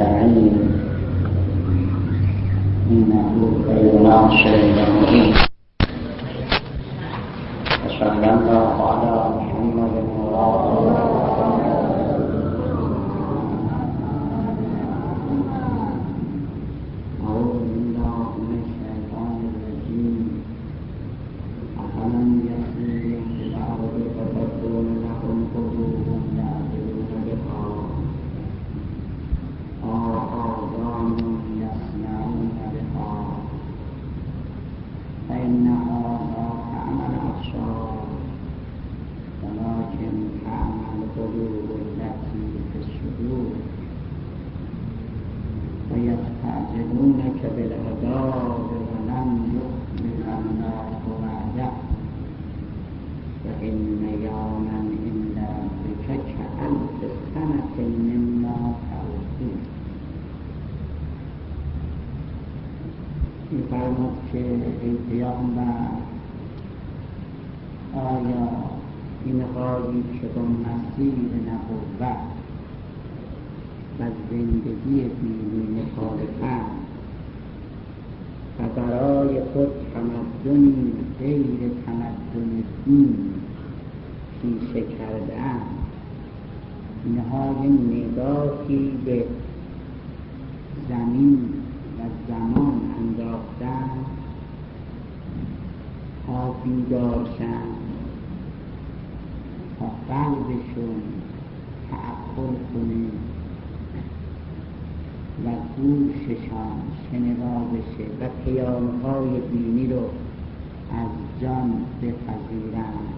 نستعين إنه خير ناصر ومعين وصلى الله على محمد وعلى ويستعجلونك بالعذاب ولم يخلف الله وعده وإن يوما عند ربك كألف سنة مما تعدون. می‌فرماید که ای پیامبر، آیا اینهایی که با مسیر نبوت و زندگی دینی مخالفند و برای خود تمدنی غیر تمدن دین پیشه کرده‌اند، اینها نگاهی به زمین و زمان انداختند تا بیدار شوند، تا قلبشون تأمل کنه و گوششان شنوا بشه و پیام‌های دینی رو از جان بپذیرند.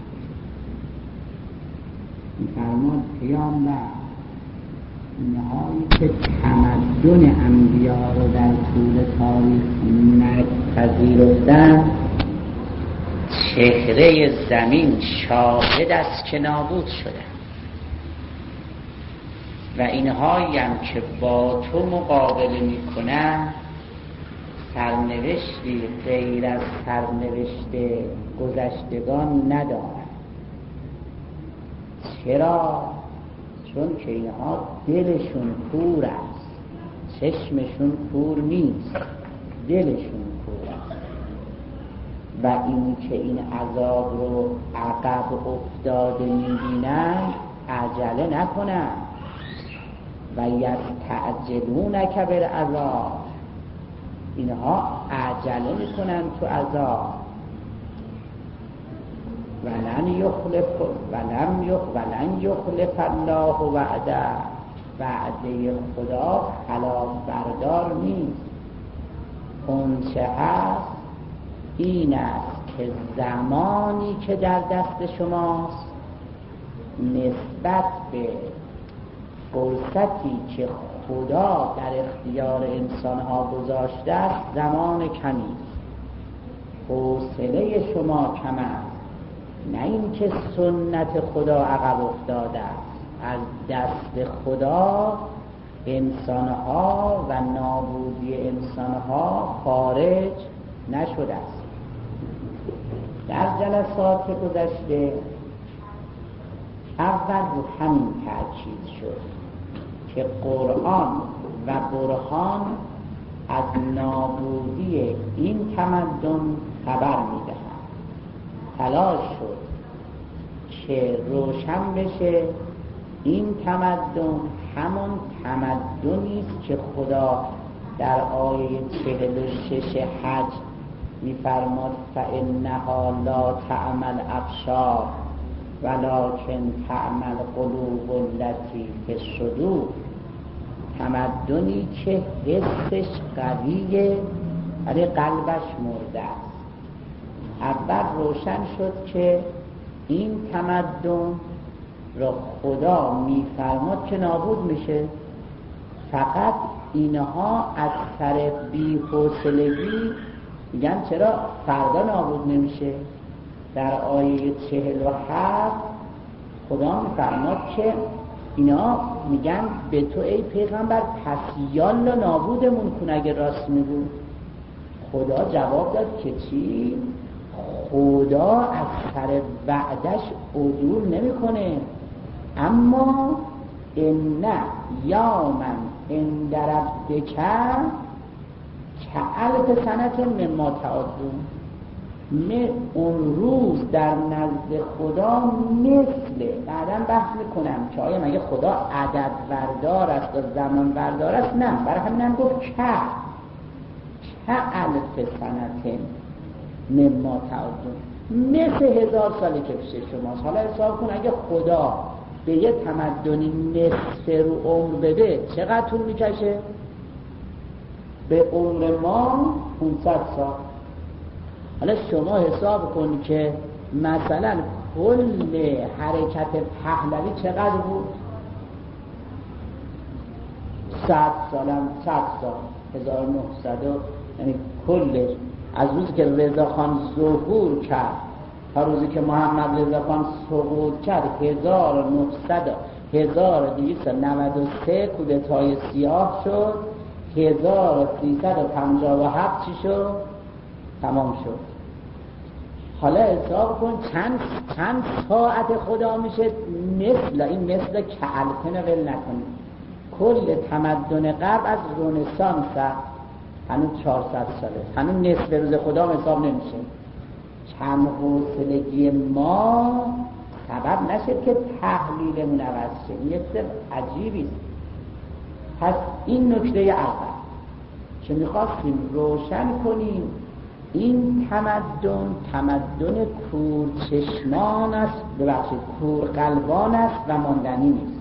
می‌فرماد پیامبر، اینهایی که تمدن انبیا رو در طول تاریخ نپذیرفتند، چهره زمین شاهد است که نابود شده و اینهایی هم که با تو مقابله میکنن سرنوشتی غیر از سرنوشت گذشتگان ندارن. چرا؟ چون که اینها دلشون کور است، چشمشون کور نیست، دلشون کور است. و این که این عذاب رو عقب افتاده میبینن عجله نکنن. و یستعجلونک بالعذاب، اینها عجله میکنن تو عذاب. ولن یخلف الله وعده، وعده خدا خلاف بردار نیست. اون چه هست این است که زمانی که در دست شماست نسبت به فرصتی که خدا در اختیار انسان‌ها گذاشته است زمان کمی است. حوصله شما کم است، نه اینکه سنت خدا عقب افتاده است. از دست خدا انسان‌ها و نابودی انسان‌ها خارج نشده است. در جلسات گذشته اول رو همین تأکید شد که قرآن و برهان از نابودی این تمدن خبر می‌دهند. تلاش شد که روشن بشه این تمدن همون تمدنی است که خدا در آیه 46 حج می‌فرماد فإنها لا تعمى الأبصار ولكن تعمى القلوب التي في الصدور. تمدنی که حسش قویه ولی قلبش مرده است. اول روشن شد که این تمدن را خدا میفرماد که نابود میشه، فقط اینها از سر بی‌حوصلگی میگن چرا فردا نابود نمیشه. در آیه 47 خدا میفرماد که اینا میگن به تو ای پیغمبر پس یالا نابودمون کن اگه راست میگو. خدا جواب داد که چی؟ خدا از سر وعدش عدول نمیکنه، اما ان یوما عند ربک کألف سنة مما تعدون، اون روز در نزد خدا مثل، بعدم بحث میکنم که آیا مگه خدا عدد بردار است و زمان بردار است؟ نه، برای همینم گفت کألف سنة مما تعدون، مثل 1000 سالی که پیش شماست. حالا حساب کن اگه خدا به یه تمدنی نصف رو عمر بده چقدر طول میکشه؟ به عمر ما 500 سال. حالا شما حساب کن که مثلا کل حرکت پهلوی چقدر بود؟ 100 سال، 1900، یعنی کلش از روزی که رضاخان ظهور کرد تا روزی که محمد رضاخان سقوط کرد 1293 کودتای سیاه شد، 1357 چی شد؟ تمام شد. حالا حساب کن چند ساعت خدا میشه مثل این، مثل که الفن ول نکنید. کل تمدن غرب از رنسانس هنوز 400 ساله، هنوز نصف روز خدا حساب نمیشه. کم حوصلگی ما سبب نشه که تحلیلمون عوض شه. این یه چیز عجیبی. پس این نکته اول که میخواستیم روشن کنیم، این تمدن کورچشمان است، ببخشید کورقلبان است و ماندنی نیست.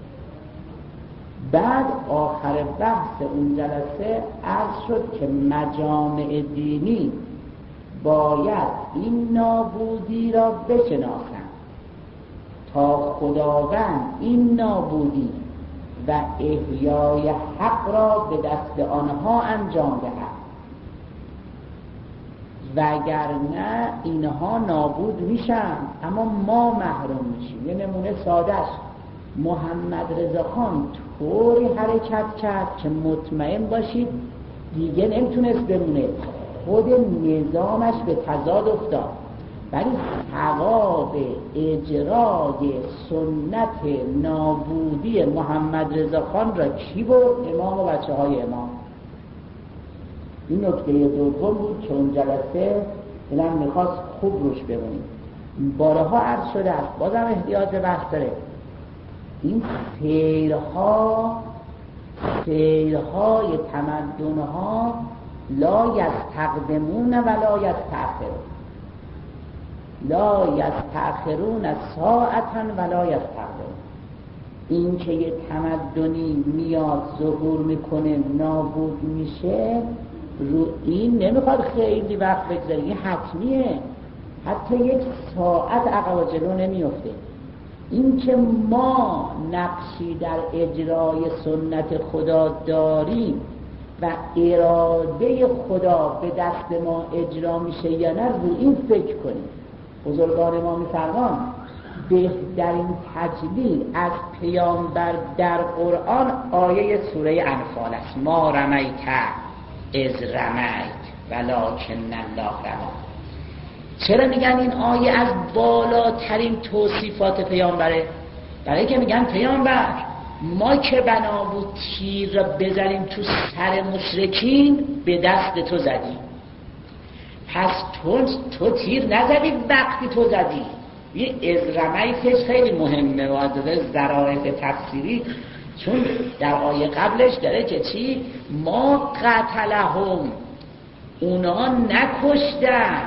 بعد آخر بحث اون جلسه عرض شد که مجامع دینی باید این نابودی را بشناسند تا خداوند این نابودی و احیای حق را به دست آنها انجام دهد، وگرنه اینها نابود میشن اما ما محروم میشیم. یه نمونه سادهش، محمد رضا خان طوری حرکت کرد که مطمئن باشید دیگه نمیتونست بمونه، خود نظامش به تضاد افتاد، ولی ثواب اجرای سنت نابودی محمد رضا خان را کی برد؟ امام و بچه های امام. این نکته دوم بود که اون جلسه دلم میخواست خوب روش بمونیم. بارها عرض شده است، بازم احتیاج به بحث داره. این سیرهای تمدنها لا یستقدمون و لا یستأخرون، لا یستأخرون ساعتا و لا یستقدمون. این که یه تمدنی میاد ظهور میکنه نابود میشه، رو این نمیخواد خیلی وقت بگذاره، این حتمیه، حتی یک ساعت عقب و جلو نمیفته. این که ما نقشی در اجرای سنت خدا داریم و اراده خدا به دست ما اجرا میشه یا نه، رو این فکر کنیم. بزرگان ما میفرمان بهترین تجلیل از پیامبر در قرآن آیه سوره انفال است، ما رمیت اذ رمیت ولکن الله رمی. چرا میگن این آیه از بالاترین توصیفات پیامبره؟ برای که میگن پیامبر ما که بنا بود تیر را بزنیم تو سر مشرکین به دست تو زدیم، پس تو تیر نزدی وقتی تو زدی. این از رمیتش خیلی مهمه و از ذرایع تفسیری، چون در آیه قبلش داره که چی؟ ما قتلهم، اونا نکشتن،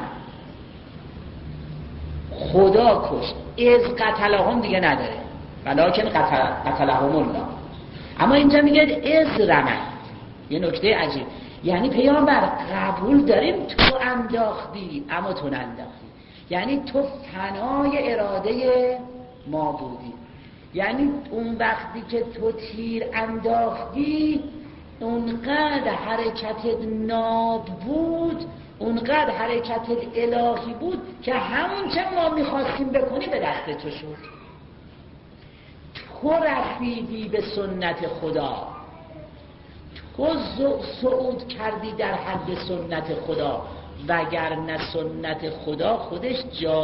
خدا کشت. از قتلهم دیگه نداره، ولکن قتلهم الله. اما اینجا میگه از رمیت. یه نکته عجیب، یعنی پیامبر قبول داریم تو انداختی اما تو ننداختی، یعنی تو فنای اراده ما بودی. یعنی اون وقتی که تو تیر انداختی اونقدر حرکت ناب بود، اونقدر حرکت الهی بود که همون چه ما میخواستیم بکنی به دست تو شد. تو رسیدی به سنت خدا، تو صعود کردی در حد سنت خدا، وگرنه سنت خدا خودش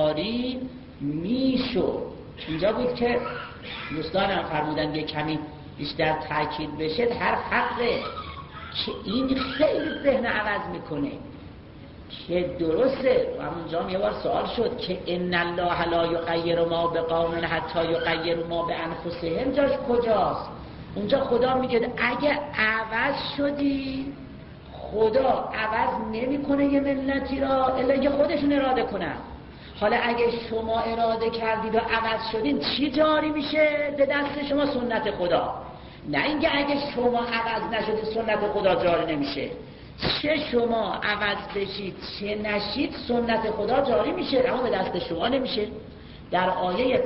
جاری میشد. اینجا بود که دوستانم فرمودن یه کمی بیشتر تاکید بشه هر حقه که این خیلی ذهن عوض میکنه که درسته. همونجا یه بار سوال شد که ان الله لا یغیر ما بقوم حتی یغیروا ما بانفسهم، جاش کجاست؟ اونجا خدا میگه اگه عوض شدی خدا عوض نمیکنه یه ملتی را الا که خودشون اراده کنن. حالا اگه شما اراده کردید و عوض شدین چی جاری میشه؟ به دست شما سنت خدا. نه اینکه اگه شما عوض نشدید سنت خدا جاری نمیشه. چه شما عوض بشید چه نشید سنت خدا جاری میشه، اما به دست شما نمیشه. در آیه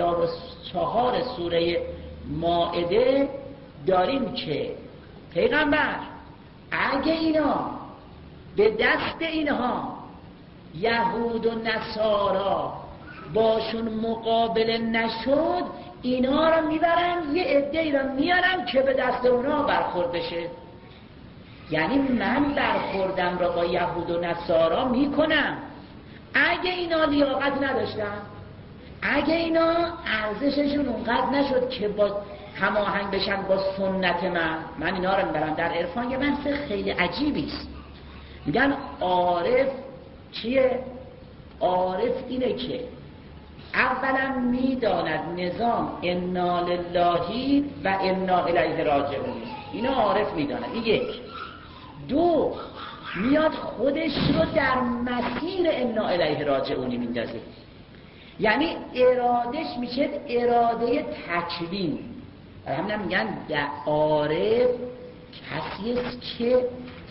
54 سوره مائده داریم که پیغمبر اگه اینا به دست اینها یهود و نصارا باشون مقابله نشد، اینا رو میبرن یه عده‌ای رو میارن که به دست اونا برخورد بشه. یعنی من برخوردم را با یهود و نصارا میکنم اگه اینا لیاقت نداشتن، اگه اینا ارزششون اونقدر نشد که با هماهنگ بشن با سنت من اینا رو میبرم. در عرفان یه بحث خیلی عجیبی است، میگن عارف چیه؟ عارف اینه که اولا میداند نظام انا لله و انا الیه راجعون، اینا عارف میداند. یک. دو، میاد خودش رو در مسیر انا الیه راجعونی میندازه، یعنی ارادش میشه اراده تکوین. همین میگن در عارف کسی است که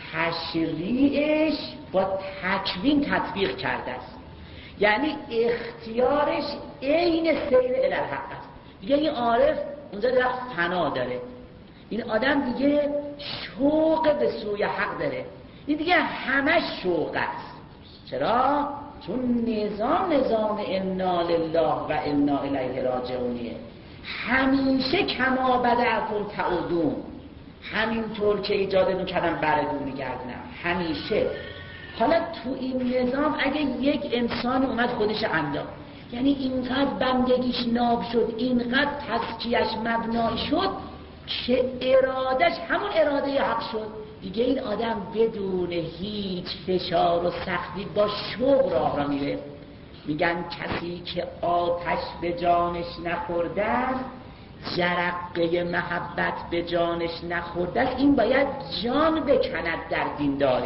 تشریعش با تکوین تطبیق کرده است، یعنی اختیارش عین سیر الی الحق است. دیگه این عارف اونجا در فنا داره، این آدم دیگه شوق به سوی حق داره، این دیگه همش شوق است. چرا؟ چون نظام انا لله و انا الیه راجعونیه. همیشه کما بدأتم تعودون، همینطور که ایجادتون کردم بردون میگردنم همیشه. حالا تو این نظام اگه یک انسان اومد خودش انداخت، یعنی اینقدر بندگیش ناب شد، اینقدر تزکیه‌اش مبنایی شد که ارادش همون اراده حق شد، دیگه این آدم بدون هیچ فشار و سختی با شوق راه را میره. میگن کسی که آتش به جانش نخورده است، جرقه محبت به جانش نخورده است، این باید جان بکند در دینداری.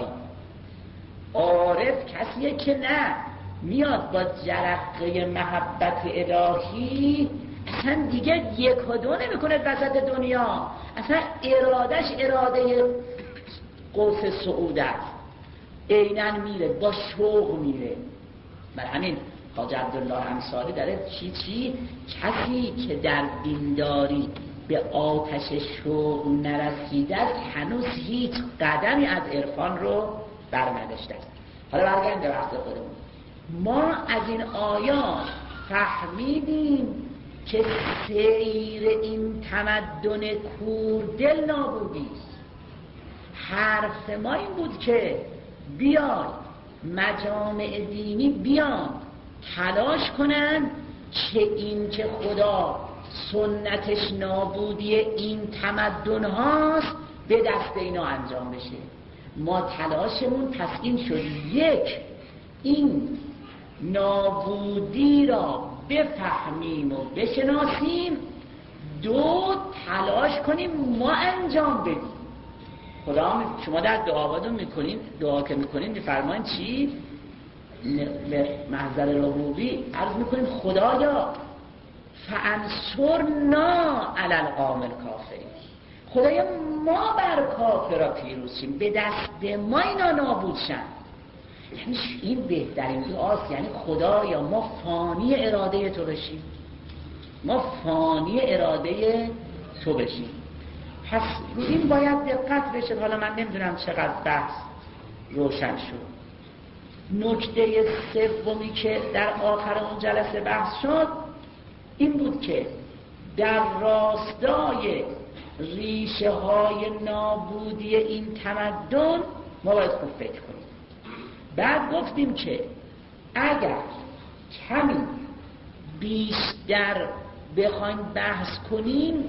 عارف کسیه که نه، میاد با جرقه محبت الهی اصلا دیگه یک و دو نمیکنه وسط دنیا، اصلا ارادش اراده قوس صعود است، عیناً میره با شوق میره. برای همین حاج عبدالله انصاری داره چی کسی که در دینداری به آتش شوق نرسیده است هنوز هیچ قدمی از عرفان رو برنداشته است. حالا برگردیم به وقت خودمون. ما از این آیات فهمیدیم که سیر این تمدن کوردل نابودی است. حرف ما این بود که بیای مجامع دینی بیان تلاش کنن که این که خدا سنتش نابودی این تمدن هاست به دست اینا انجام بشه. ما تلاشمون پس این شد: یک، این نابودی را بفهمیم و بشناسیم. دو، تلاش کنیم ما انجام بدیم. خدا شما در دعاواتون میکنین، دعا که میکنین میفرمایین چی؟ به محضر ربوبی عرض میکنیم خدایا فانصرنا علی القوم الکافرین، خدایا ما بر کافرها پیروز شیم، به دست ما اینا نابود شن. یعنی این بهترین دعاست. یعنی خدایا ما فانی اراده تو بشیم، ما فانی اراده تو بشیم. پس این باید دقت بشه. حالا من نمیدونم چقدر بحث روشن شد. نکته سومی که در آخر اون جلسه بحث شد این بود که در راستای ریشه های نابودی این تمدن ما باید خوب فکر کنیم. بعد گفتیم که اگر کمی بیشتر بخوایم بحث کنیم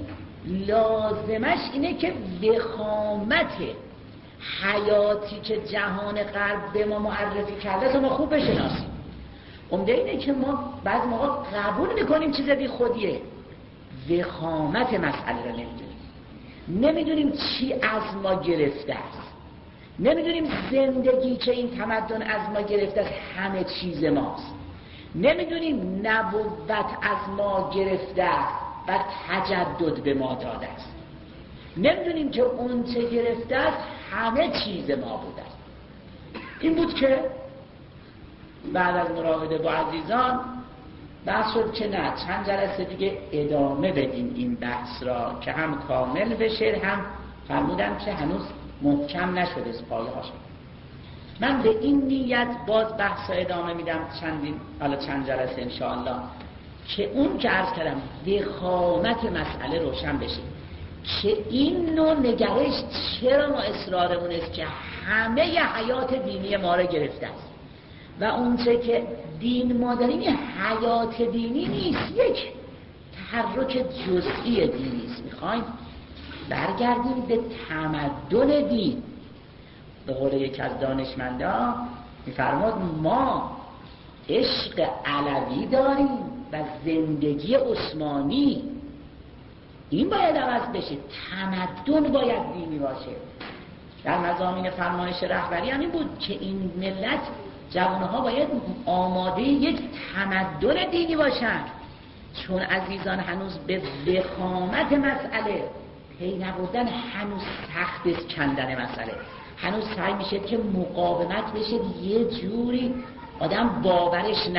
لازمش اینه که وخامت حیاتی که جهان غرب به ما معرفی کرده تو ما خوب بشناسیم. عمده اینه که ما بعض موقع قبول میکنیم چیز بی خودیه، وخامت مسئله رو نمیدونیم چی از ما گرفته است، نمیدونیم زندگی که این تمدن از ما گرفته است همه چیز ماست، نمیدونیم نبوت از ما گرفته است و تجدد به ما داده است، نمیدونیم که اون چه گرفته است همه چیز ما بوده است. این بود که بعد از مراوده با عزیزان بحث شد که نه، چند جلسه دیگه ادامه بدیم این بحث را که هم کامل بشه، هم فرمودم که هنوز محکم نشده از پایه هاش. من به این نیت باز بحث ادامه میدم چند جلسه انشاءالله که اون که عرض کردم وخامت مسئله روشن بشه که این نوع نگرش چرا ما اصرارمون است که همه حیات دینی ما را گرفته است و اون چه که دین ما داریم حیات دینی نیست، یک تحرک جزئی دینی است. میخوایم برگردیم به تمدن دین. به قول یک از دانشمندان میفرماد ما عشق علوی داریم و زندگی عثمانی. این باید عوض بشه، تمدن باید دینی باشه. در مضامین فرمایش رهبری همین بود که این ملت جوانها باید آماده یک تمدن دینی باشن، چون عزیزان هنوز به وخامت مسئله پی نبردن هنوز سخت است. کندن مسئله هنوز سعی میشه که مقاومت بشه، یه جوری آدم باورش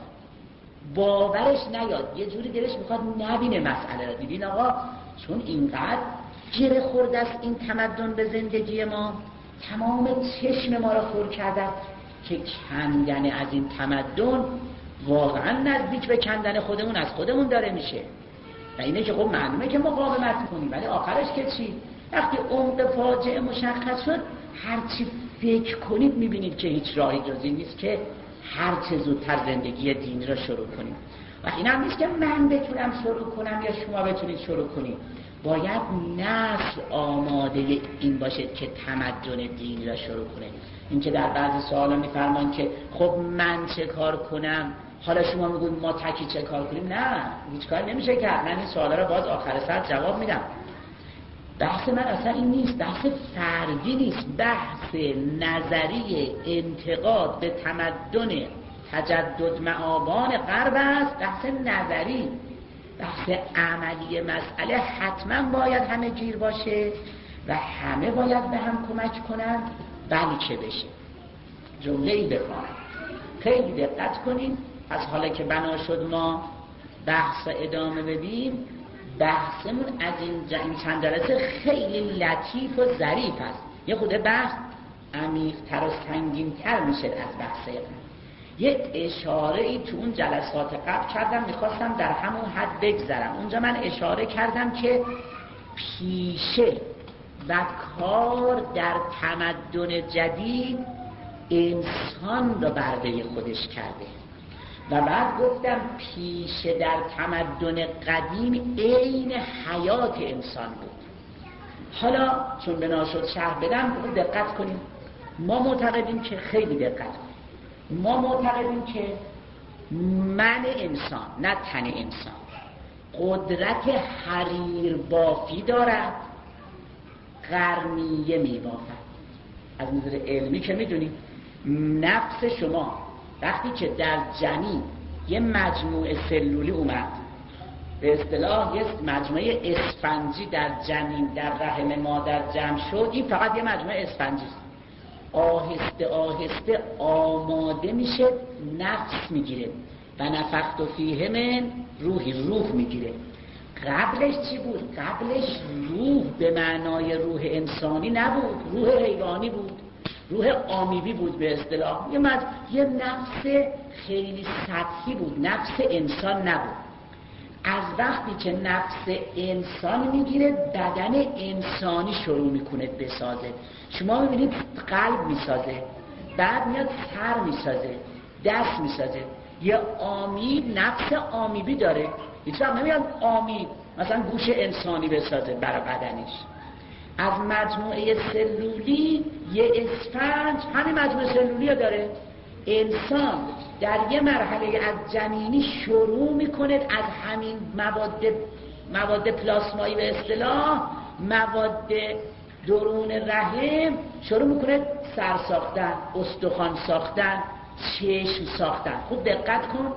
نیاد، یه جوری دلش میخواد نبینه مسئله رو. دیدین آقا چون اینقدر گره خورده است این تمدن به زندگی ما، تمام چشم ما رو خور کرده که کندن از این تمدن واقعا نزدیک به کندن خودمون از خودمون داره میشه. و اینه که خب معلومه که مقاومت کنیم، ولی آخرش که چی؟ وقتی عمق فاجعه مشخص شد هر چی فکر کنید میبینید که هیچ راهی جز این نیست که هر چه زودتر زندگی دینی را شروع کنیم. و این هم نیست که من بتونم شروع کنم یا شما بتونید شروع کنید، باید نسل آماده این باشه که تمدن دینی را شروع کنه. این که در بعضی سوالا میفرمان که خب من چه کار کنم، حالا شما میگوید ما تکی چه کار کنیم، نه هیچ کار نمیشه کرد. من این سوالا را باز آخر سر جواب میدم. بحث من اصلا این نیست، بحث فردی نیست، بحث نظری انتقاد به تمدن تجدد معابان غرب است. بحث نظری، بحث عملی مسئله حتما باید همه گیر باشه و همه باید به هم کمک کنند بلکه بشه. جمله‌ای بخونم، خیلی دقت کنید. از حالا که بنا شد ما بحث ادامه بدیم، بحثمون از این چند جلسه خیلی لطیف و ظریف است. یه خود بحث عمیق‌تر و سنگین‌تر میشه از بحث قبل. یه اشاره ای تو اون جلسات قبل کردم، میخواستم در همون حد بگذرم. اونجا من اشاره کردم که پیشه و کار در تمدن جدید انسان را برده خودش کرده و بعد گفتم پیشه در تمدن قدیم عین حیات انسان بود. حالا چون بنا شد شرح بدم، دقت کنیم. ما معتقدیم که خیلی دقت کنیم، ما معتقدیم که من انسان، نه تن انسان، قدرت حریر بافی دارد، قرنیه می بافد. از نظر علمی که میدونیم نفس شما وقتی که در جنین یه مجموعه سلولی اومد، به اصطلاح یه مجموعه اسفنجی در جنین در رحم مادر جمع شد، این فقط یه مجموعه اسفنجی است. آهسته آهسته آماده میشه، نفس میگیره و نفخت فیه من روحی، روح میگیره. قبلش چی بود؟ قبلش روح به معنای روح انسانی نبود، روح حیوانی بود، روح آمیبی بود به اصطلاح. یه نفس خیلی سطحی بود، نفس انسان نبود. از وقتی که نفس انسان میگیره بدن انسانی شروع میکنه بسازه. شما میبینید قلب میسازه، بعد میاد سر میسازه، دست میسازه. یه آمیب نفس آمیبی داره، هیچ وقت نمیاد آمید مثلا گوش انسانی بسازه برای بدنش. از مجموعه سلولی یه اسفنج همین مجموعه سلولی رو داره. انسان در یه مرحله از جنینی شروع میکنه از همین مواد پلاسمایی به اصطلاح، مواد درون رحم شروع میکنه سر ساختن، استخوان ساختن، چشم ساختن. خوب دقت کن،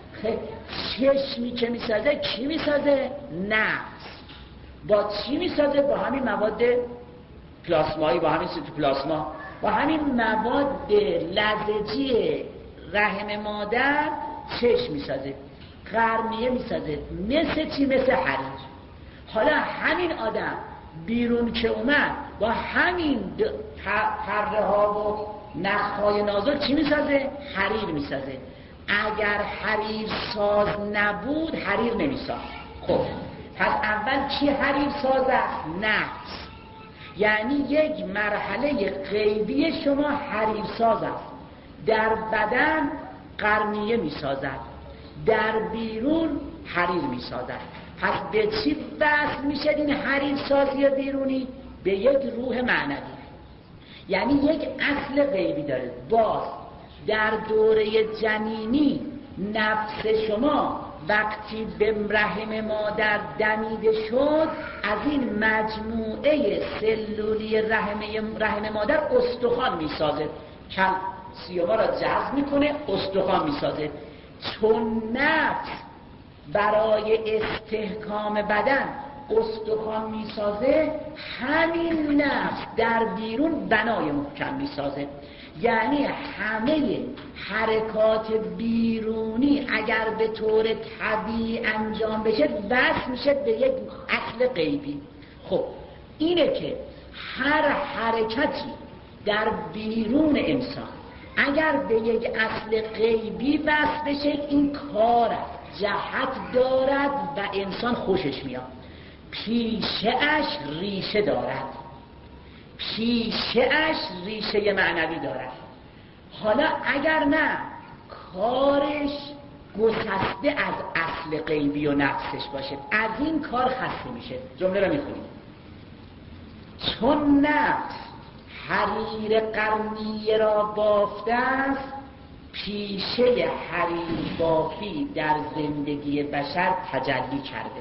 چشمی که میسازه کی میسازه؟ نفس. با چی میسازه؟ با همین مواد پلاسمایی، با همین سیتوپلاسما، با همین مواد لزجی رحم مادر چشم میسازه، قرنیه میسازه. مثل چی؟ مثل حریر. حالا همین آدم بیرون که اومد با همین پره ها و نخهای نازک چی میسازه؟ حریر میسازه. اگر حریر ساز نبود حریر نمیساز. خب پس اول چی حریر ساز است؟ نفس. یعنی یک مرحله غیبی شما حریر ساز است. در بدن قرنیه میسازد، در بیرون حریر میسازد. پس به چی وصل میشه این حریر سازی بیرونی؟ به یک روح معنوی، یعنی یک اصل غیبی داره. باز در دوره جنینی نفس شما وقتی به رحم مادر دمیده شد از این مجموعه سلولی رحم مادر استخوان میسازه، کلسیوم را جذب میکنه، استخوان میسازه. چون نفس برای استحکام بدن استخوان میسازه، همین نفس در بیرون بنای محکم میسازه. یعنی همه حرکات بیرونی اگر به طور طبیعی انجام بشه وصل میشه به یک اصل غیبی. خب اینه که هر حرکتی در بیرون انسان اگر به یک اصل غیبی وصل بشه این کار جهت دارد و انسان خوشش میاد. پیشه اش ریشه دارد، پیشه اش ریشه معنوی دارد. حالا اگر نه کارش گسسته از اصل غیبی و نفسش باشه، از این کار خسته میشه. جمله رو میخونیم: چون نفس حریر قرنیه را بافته است، پیشه حریر بافی در زندگی بشر تجلی کرده.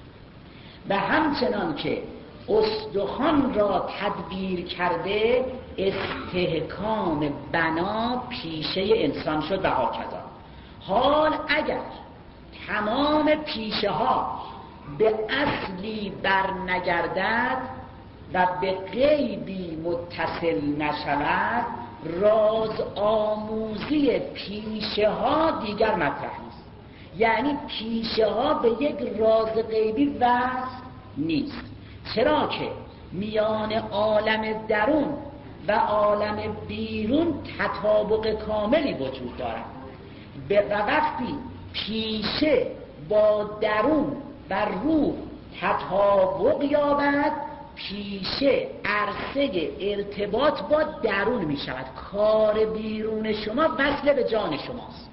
و همچنان که استخوان را تدبیر کرده، استحکام بنا پیشه انسان شد و هاکذا. حال اگر تمام پیشه ها به اصلی بر نگردد و به غیبی متصل نشود، راز آموزی پیشه ها دیگر مطرح نیست. یعنی پیشه ها به یک راز غیبی وصل نیست. چرا که میان عالم درون و عالم بیرون تطابق کاملی وجود دارد و وقتی پیشه با درون و روح تطابق یابد، پیشه عرصه ارتباط با درون می شود. کار بیرون شما وصل به جان شماست.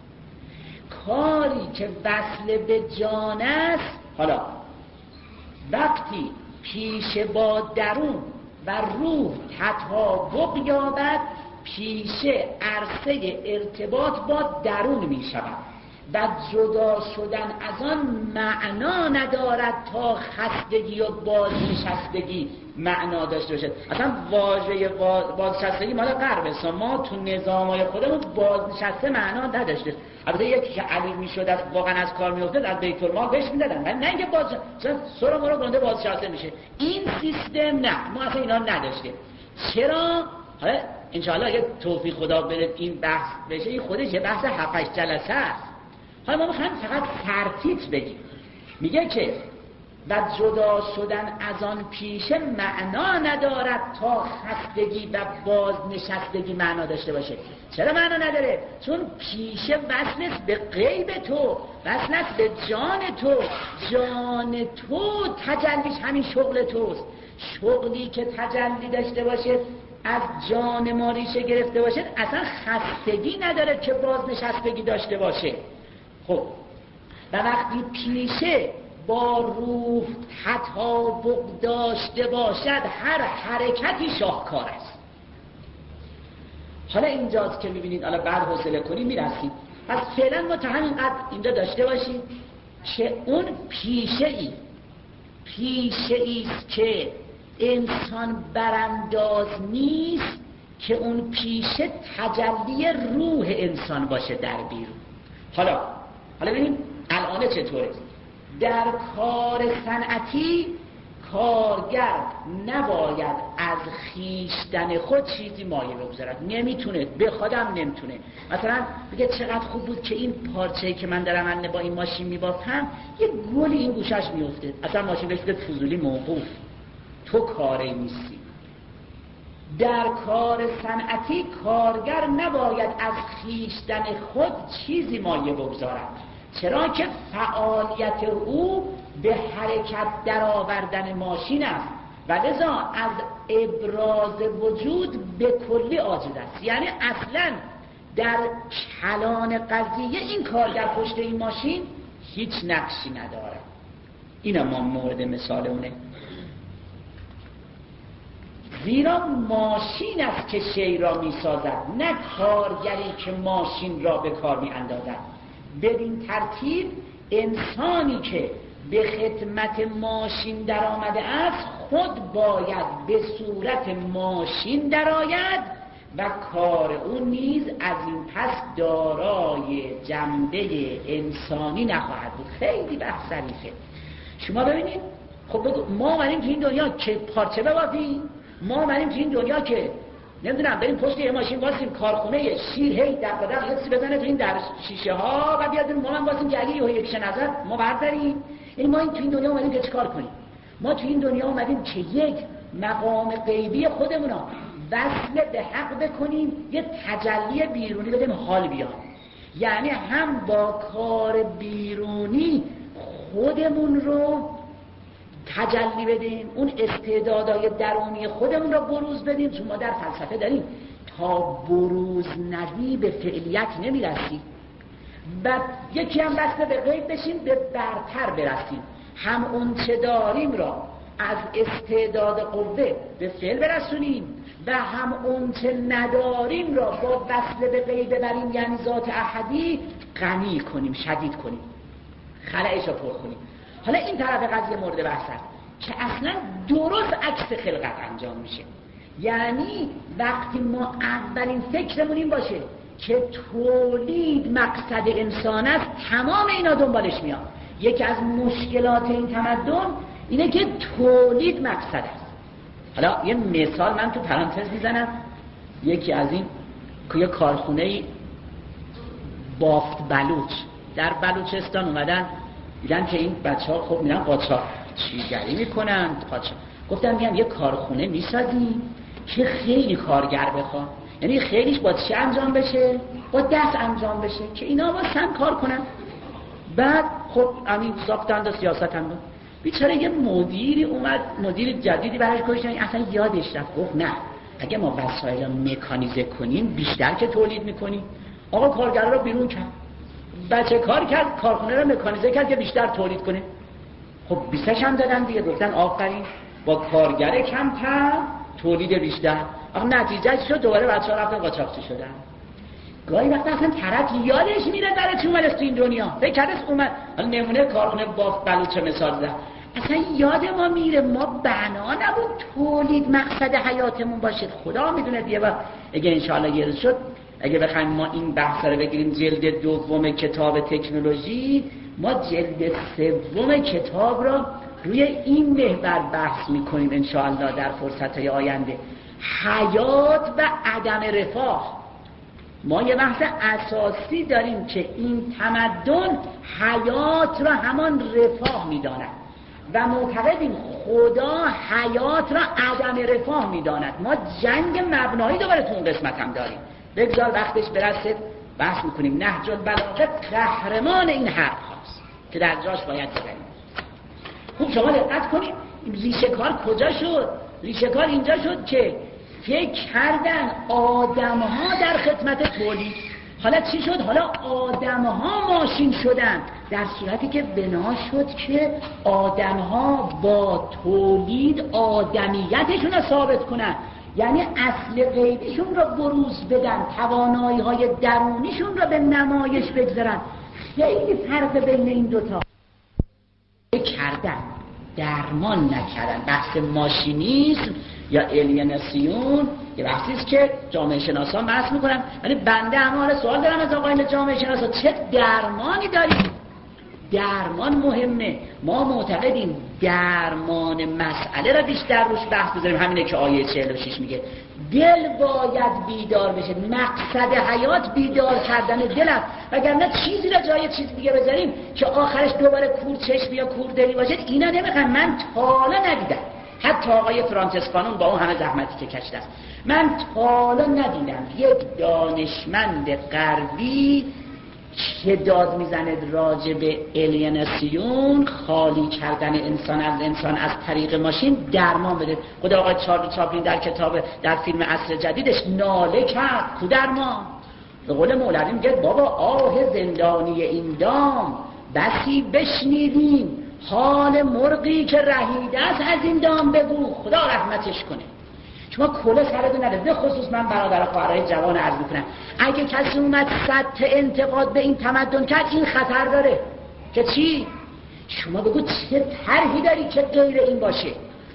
کاری که وصل به جان است، حالا وقتی پیشه با درون و روح تطابق یابد، پیشه عرصه ارتباط با درون می شود و جدا شدن از آن معنا ندارد تا خستگی و بازنشستگی معنا داشته باشد. اصلا واژه بازنشستگی مال غرب، ما تو نظامای خودمون بازنشسته معنا نداشته. البته یکی که علی میشد از واقعا از کار میافتاد از بیت المال بهش میدادن، نه اینکه سر ما رو گنده بازنشسته میشه. این سیستم نه، ما اصلا اینا نداشتیم. چرا؟ حالا انشاءالله اگه توفیق خدا بده این بحث بشه، این خودش یه بحث 7-8 جلسه است. حالا ما میخوایم فقط سرتیتر بگیم. میگه که و جدا شدن از آن پیشه معنا ندارد تا خستگی و بازنشستگی معنا داشته باشه. چرا معنا نداره؟ چون پیشه وصل است به غیب تو، وصل است به جان تو. جان تو تجلیش همین شغل توست. شغلی که تجلی داشته باشه، از جان ما ریشه گرفته باشه، اصلا خستگی نداره که بازنشستگی داشته باشه. خب و وقتی پیشه با روح تطابق داشته باشد هر حرکتی شاهکار است. حالا اینجاست که میبینید، حالا بعد حوصله کنید میرسید. پس فعلا ما تا همینقدر اینجا داشته باشید که اون پیشه ایست که انسان برانداز نیست که اون پیشه تجلی روح انسان باشه در بیرون. حالا ببینیم الان چطوره. در کار صنعتی کارگر نباید از خیشتن خود چیزی مایه بگذارد، نمیتونه، به خودم نمیتونه. مثلا بگه چقدر خوب بود که این پارچه‌ای که من دارم با این ماشین میبافم یه گلی این گوشش میفته، اصلا ماشین بهش بگه فضولی، موقوف، تو کاری نیستی. در کار صنعتی کارگر نباید از خیشتن خود چیزی مایه بگذارد، چرا که فعالیت او به حرکت در آوردن ماشین است و لذا از ابراز وجود به کلی عاجز است. یعنی اصلا در کلان قضیه این کارگر پشت این ماشین هیچ نقشی نداره. اینا ما مورد مثال اونه. زیرا ماشین است که شی را می سازد، نه کارگری که ماشین را به کار می اندازد. بدین ترتیب انسانی که به خدمت ماشین در آمده است خود باید به صورت ماشین درآید و کار او نیز از این پس دارای جنبه انسانی نخواهد بود. خیلی بحث ظریفه. شما ببینید، خب بگو ما اومدیم تو این دنیا که پارچه ببافیم، ما اومدیم تو این دنیا که نمیدونم بریم پشت یه ماشین واسیم کارخونه شیر هی در قدر حسی بزنه تو این در شیشه ها و بیاد ما هم واسیم که اگه یکیش نظر ما برداریم. یعنی ما تو این دنیا اومدیم که چیکار کنیم؟ ما تو این دنیا اومدیم که یک مقام غیبی خودمون رو وصل به حق بکنیم، یه تجلی بیرونی بدیم حال بیاد. یعنی هم با کار بیرونی خودمون رو تجلی بدیم، اون استعدادهای درونی خودمون رو بروز بدیم. چون ما در فلسفه داریم تا بروز ندی به فعلیت نمیرسی. و یکی هم بسته به غیب بشیم به برتر برسیم، هم اون چه داریم را از استعداد قوه به فعل برسونیم و هم اون چه نداریم را با وصل به غیب ببریم، یعنی ذات احدی غنی کنیم، شدید کنیم، خلأش رو پر کنیم. حالا این طرف قضیه مورد بحث است که اصلا درست عکس خلقت انجام میشه. یعنی وقتی ما اولین فکرمون این باشه که تولید مقصد انسان است، تمام اینا دنبالش میاد. یکی از مشکلات این تمدن اینه که تولید مقصد است. حالا یه مثال من تو پرانتز میزنم. یکی از این که کارخونه بافت بلوچ در بلوچستان اومدن دیدن که این بچه‌ها خب میرن قاچاقچیگری میکنن. گفتم میگم یه کارخونه میسازیم که خیلی کارگر بخواد، یعنی خیلیش با چه انجام بشه؟ با دست انجام بشه که اینا با سن کار کنن. بعد خب همین ساختند و سیاست هم بود. بیچاره یه مدیری اومد، مدیر جدیدی براش کشتن، اصلا یادش رفت. گفت نه، اگه ما وسایل مکانیزه کنیم بیشتر که تولید میکنیم. آقا کارگر رو بیرون کرد، بچه کار کرد، کارخونه رو مکانیزه کرد که بیشتر تولید کنه. خب 20 هم دادن دیگه، گفتن آفرین، با کارگر کمتر تولید بیشتر. آخه نتیجه شد دوباره بچه‌ها رفتن قاچاقچی شدن. گاهی وقتا اصلا طرف یادش میره برای چی اومد تو این دنیا. فکر کردش اومد، حالا نمونه کارخونه بافت بلوچ مثال زدم، اصلا یاد ما میره ما بنا نبود تولید مقصد حیاتمون باشه. خدا میدونه دیگه. و اگه انشاءالله یه روز شد اگه بخوایم ما این بحث رو بگیریم جلد دوم کتاب تکنولوژی، ما جلد سوم کتاب را روی این محور بحث میکنیم انشاءالله در فرصتهای آینده. حیات و عدم رفاه. ما یه بحث اساسی داریم که این تمدن حیات را همان رفاه میداند و معتقدیم خدا حیات را عدم رفاه میداند. ما جنگ مبنایی دوباره تو اون قسمت هم داریم، بگذار وقتش برسه بحث میکنیم. نهج البلاغه قهرمان این حرف هاست که در جاش باید بزنیم. خوب شما دقت کنید ریشه کار کجا شد؟ ریشه کار اینجا شد که فکر کردن آدم ها در خدمت تولید. حالا چی شد؟ حالا آدم ها ماشین شدن در صورتی که بنا شد که آدم‌ها با تولید آدمیتشون رو ثابت کنن، یعنی اصل غیبیشون رو بروز بدن، توانایی‌های درونیشون رو به نمایش بگذارن. خیلی فرق بین این دوتا کردن، درمان نکردن. بحث ماشینیسم یا الیناسیون یه بحثی است که جامعه شناسان بحث میکنن، ولی بنده همه سوال دارم از آقایان جامعه شناسا، چه درمانی داریم؟ درمان مهمه. ما معتقدیم درمان مسئله را بیشتر روش بحث بذاریم. همینه که آیه 46 میگه دل باید بیدار بشه، مقصد حیات بیدار کردن دل است، وگرنه چیزی را جای چیز دیگه بذاریم که آخرش دوباره کور چشم یا کور دلی باشه. اینا نمیخوام. من تا حالا ندیدم، حتی آقای فرانسیسکانون با اون همه زحمتی که کشیده است، من تا حالا ندیدم یک دانشمند غربی که داد میزنه راجع به الیناسیون، خالی کردن انسان از طریق ماشین، درمان بده. خود آقای چارلی چاپلین در کتاب در فیلم عصر جدیدش ناله کرد تو درمان. به قول مولوی میگه بابا آه زندانی این دام بسی بشنیدیم، حال مرغی که رهیده است از این دام بگو خدا رحمتش کنه. شما کله سرتون نده. به خصوص من برادر خواهرای جوان عرض میکنم، اگه کسی اومد سطح انتقاد به این تمدن کرد، این خطر داره که چی؟ شما بگو چه طرحی داری که غیر این باشه؟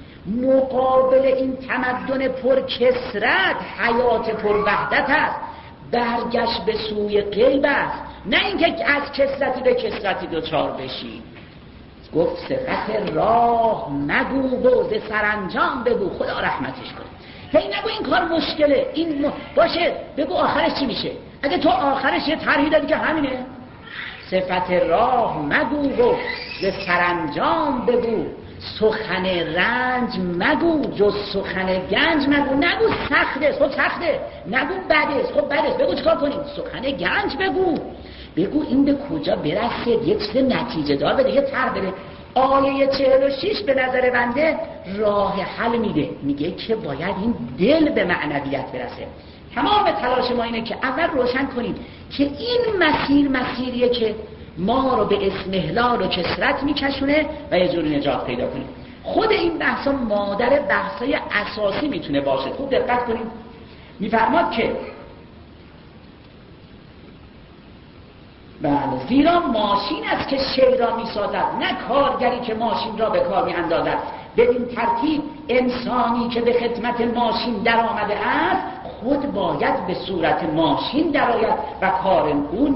مقابل این تمدن پر کثرت حیات پر وحدت است، برگشت به سوی غیب است، نه اینکه از کثرتی به کثرتی دوچار بشی. گفت صفت راه مگو و ز سرانجام بگو خدا رحمتش کنه. هی نگو این کار مشکله، این باشه، بگو آخرش چی میشه. اگه تو آخرش یه طرحی دادی که همینه، صفت راه مگو و ز سرانجام بگو، سخن رنج مگو جز سخن گنج مگو. نگو سخته، خب سخته، نگو بده، خب بده، بگو چیکار کنیم؟ سخن گنج بگو این به کجا برسه، یه چیز نتیجه دار بده، یه طرح بده. آیه 46 به نظر بنده راه حل میده، میگه که باید این دل به معنویت برسه. تمام تلاش ما اینه که اول روشن کنیم که این مسیریه که ما رو به اسمهلال و کثرت میکشونه و یه جوری نجات پیدا کنیم. خود این بحثا مادر بحثای اساسی میتونه باشه. خوب دقت کنیم. میفرماد که بله، زیرا ماشین است که شی را میسازد، نه کارگری که ماشین را به کار میاندازد. بدین ترتیب انسانی که به خدمت ماشین در آمده است خود باید به صورت ماشین درآید و کار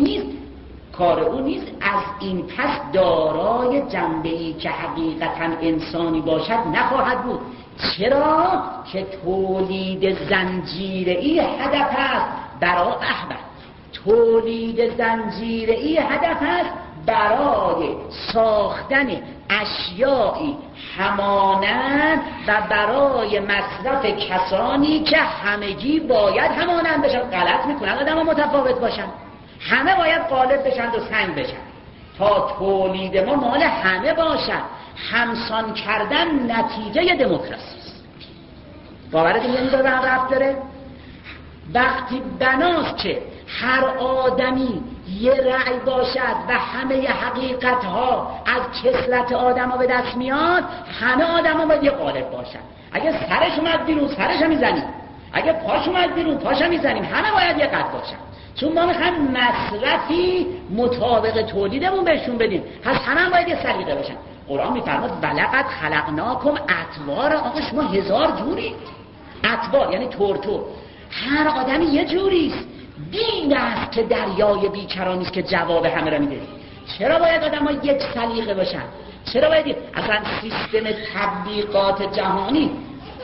او نیز از این پس دارای جنبه‌ای که حقیقتا انسانی باشد نخواهد بود. چرا؟ که تولید زنجیره‌ای هدف است برای تولید زنجیره‌ای هدف است برای ساختن اشیایی همانند و برای مصرف کسانی که همگی باید همانند بشن. غلط میکنن آدم متفاوت باشن، همه باید غالب بشن و سنگ بشن تا تولید ما مال همه باشد. همسان کردن نتیجه دموکراسی است. باورتون یعنی به رفت داره؟ وقتی بناست که هر آدمی یه رأی باشد و همه حقیقت ها از کثرت آدم ها به دست میاد، همه آدم ها باید یه قالب باشن. اگه سرش اومد بیرون سرش هم میزنیم، اگه پاش اومد بیرون پاش هم میزنیم، همه باید یه قد باشن. چون ما میخوایم مصرفی مطابق تولیدمون بهشون بدیم، پس همه باید یه سلیقه باشن. قرآن میفرماد ولقد خلقناکم اطوارا. آقا شما 1000 جورید. اطوار یعنی تورتور. هر آدمی یه جوریست. دین است که دریای بیکرانیست که جواب همه را میده. چرا باید آدم ها یک سلیقه باشن؟ چرا باید اصلا سیستم تبلیغات جهانی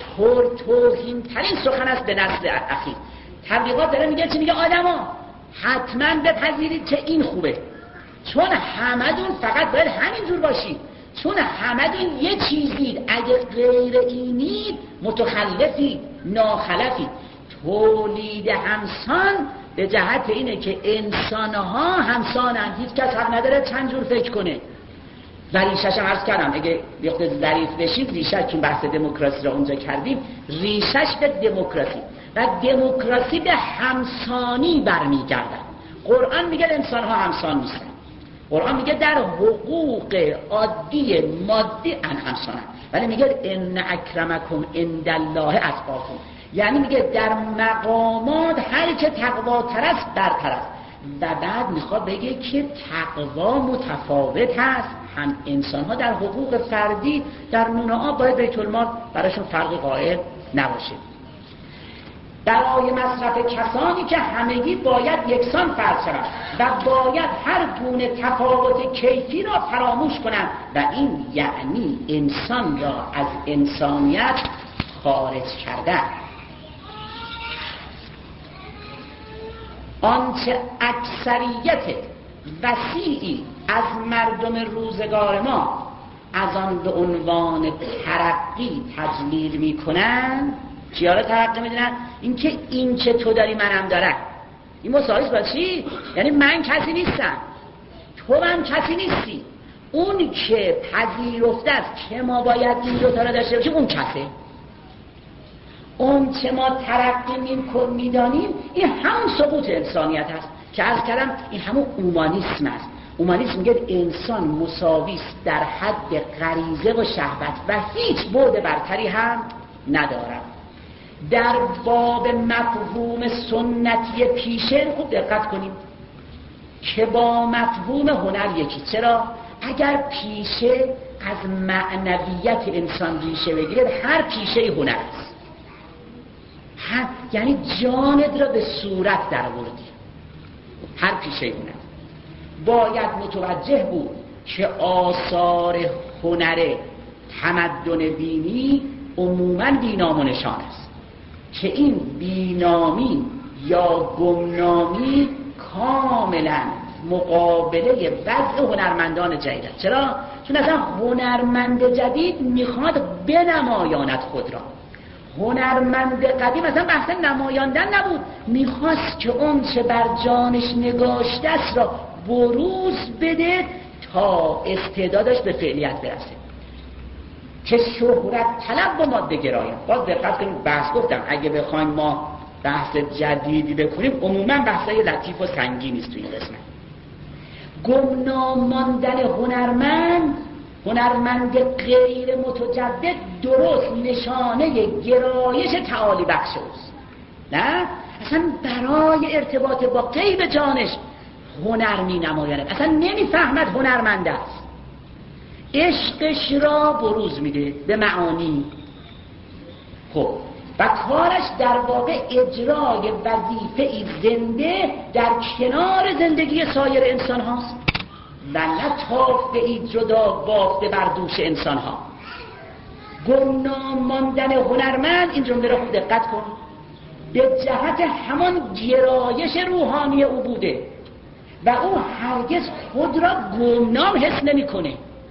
توهین ترین سخن است به نسل اخیر. تبلیغات داره میگه چی؟ میگه آدم ها حتما بپذیرید که این خوبه، چون همدون فقط باید همینجور باشید، چون همدون یه چیزید، اگه غیر اینید متخلفید، ناخلفید. تولید همسان به جهت اینه که انسانها همسانند، هیچ کس حق نداره چند جور فکر کنه. و ریشش هم عرض کردم، اگه بیخته ظریف بشید ریشش، چون بحث دموکراسی را اونجا کردیم، ریشش به دموکراسی و دموکراسی به همسانی برمیگردن. قرآن میگه انسانها همسان نیستن. قرآن میگه در حقوق عادی مادی انسانن، ولی میگه ان اکرمکم عند الله اتقاکم، یعنی میگه در مقامات هر که تقواتر است برتر است. و بعد میخواد بگه که تقوا متفاوت هست، هم انسان ها در حقوق فردی در نون آب باید بیت المال براشون فرقی قائل نباشه. برای مصرف کسانی که همگی باید یکسان فرض شود و باید هر گونه تفاوت کیفی را فراموش کنند و این یعنی انسان را از انسانیت خارج کردن. آنچه اکثریت وسیعی از مردم روزگار ما از آن به عنوان ترقی تجلیل میکنن، چیا را ترقی میدونن؟ اینکه این که تو داری منم دارم. این مساویس با چی؟ یعنی من کسی نیستم، تو هم کسی نیستی. اون که پذیرفته است که ما باید این دوتا را داشته باشیم اون کسه. اون که ما ترقی میدانیم این همون سقوط انسانیت هست که عرض کردم این همون اومانیسم است. اومانیسم میگه انسان مساویست در حد غریزه و شهوت و هیچ بعد برتری هم ندارد. در باب مفهوم سنتی پیشه خوب دقت کنیم که با مفهوم هنر یکی. چرا؟ اگر پیشه از معنویت انسان ریشه بگیرد هر پیشه هنر است. یعنی جانت را به صورت در آوردی. هر پیشه هنر باید متوجه بود که آثار هنر تمدن دینی عموماً بینام و نشان است که این بینامی یا گمنامی کاملاً مقابله وضع هنرمندان جدید است. چرا؟ چون اصلا هنرمند جدید میخواد بنمایاند خود را. هنرمند قدیم اصلا بحث نمایاندن نبود، میخواست که اون چه بر جانش نگاشته است را بروز بده تا استعدادش به فعلیت برسه. که شهرت طلب و ماده گرایی. باز دقت کنید بحث گفتم اگه بخوایم ما بحث جدیدی بکنیم عموما بحثای لطیف و سنگینی است تو این قسمت. گمنام ماندن هنرمند غیر متجدد درست نشانه گرایش تعالی بخش اوست. نه؟ اصلا برای ارتباط با غیب جانش هنر می نماید، اصلا نمیفهمد هنرمند است. عشقش را بروز میده به معانی. خب و کارش در واقع اجرای وظیفه‌ای زنده در کنار زندگی سایر انسان هاست و نه تافه‌ای جدا بافته بر دوش انسان ها. گمنام ماندن هنرمند، این جمله را خوب دقت کن، به جهت همان گرایش روحانی او بوده و او هرگز خود را گمنام حس نمی‌کنه.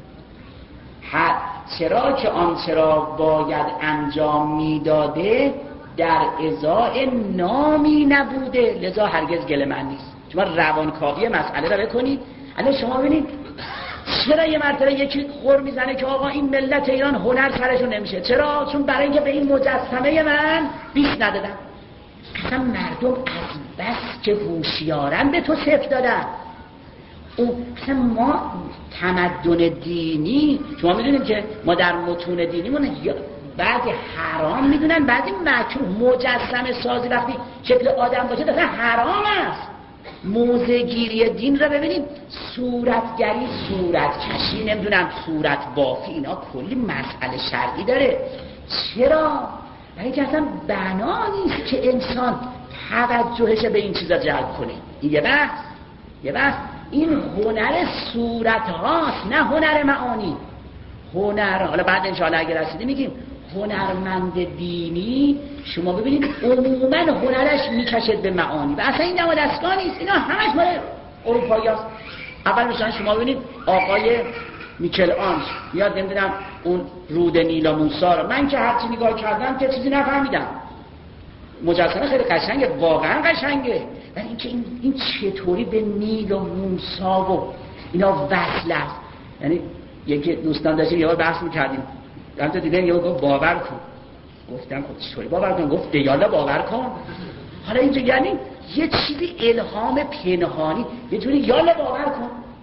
چرا که آنچه را باید انجام میداده در ازای نامی نبوده، لذا هرگز گله من نیست. شما روانکاوی مسئله را بکنید. الان شما ببینید چرا یه مرتبه یکی خور میزنه که آقا این ملت ایران هنر سرشون نمیشه؟ چرا؟ چون برای اینکه به این مجسمه من 20 ندادن. اصلا مردم از بس که هوشیارن به تو صفر دادن. اصلا ما تمدن دینی، شما میدونیم که ما در متون دینیمون بعضی حرام میدونن بعضی مکروه. مجسمه سازی وقتی شکل آدم باشه اصلا حرام است. موضع گیری دین را ببینیم، صورتگری، صورت کشی، نمیدونم صورت بافی، اینا کلی مسئله شرعی داره. چرا؟ برای اینکه اصلا بنا نیست که انسان توجهش به این چیزا جلب کنه. این یه بحث این هنر صورت هاست نه هنر معانی. هنر، حالا بعد انشاءالله اگر رسیدیم میگیم هنرمند دینی شما ببینید عموما هنرش میکشد به معانی و اصلا این نماد دستگاه نیست. اینا همش مال اروپایی هست. اول مثلا شما ببینید آقای میکل آنژ یاد نمیدونم اون رود نیل و موسی رو، من که هرچی نگاه کردم که چیزی نفهمیدم. مجسمه خیلی قشنگه، واقعا قشنگه، ولی اینکه این چطوری به نیل و موسی و اینا وصل است. یعنی یکی دوستان داشتیم یه بار بحث می‌کردیم، من تو دیدم یهو گفت باور کن. گفتم خب چطوری باور کنم؟ گفت دیالا باور کن. حالا اینجا یعنی یه چیزی الهام پنهانی، یه جوری یالا باور کن.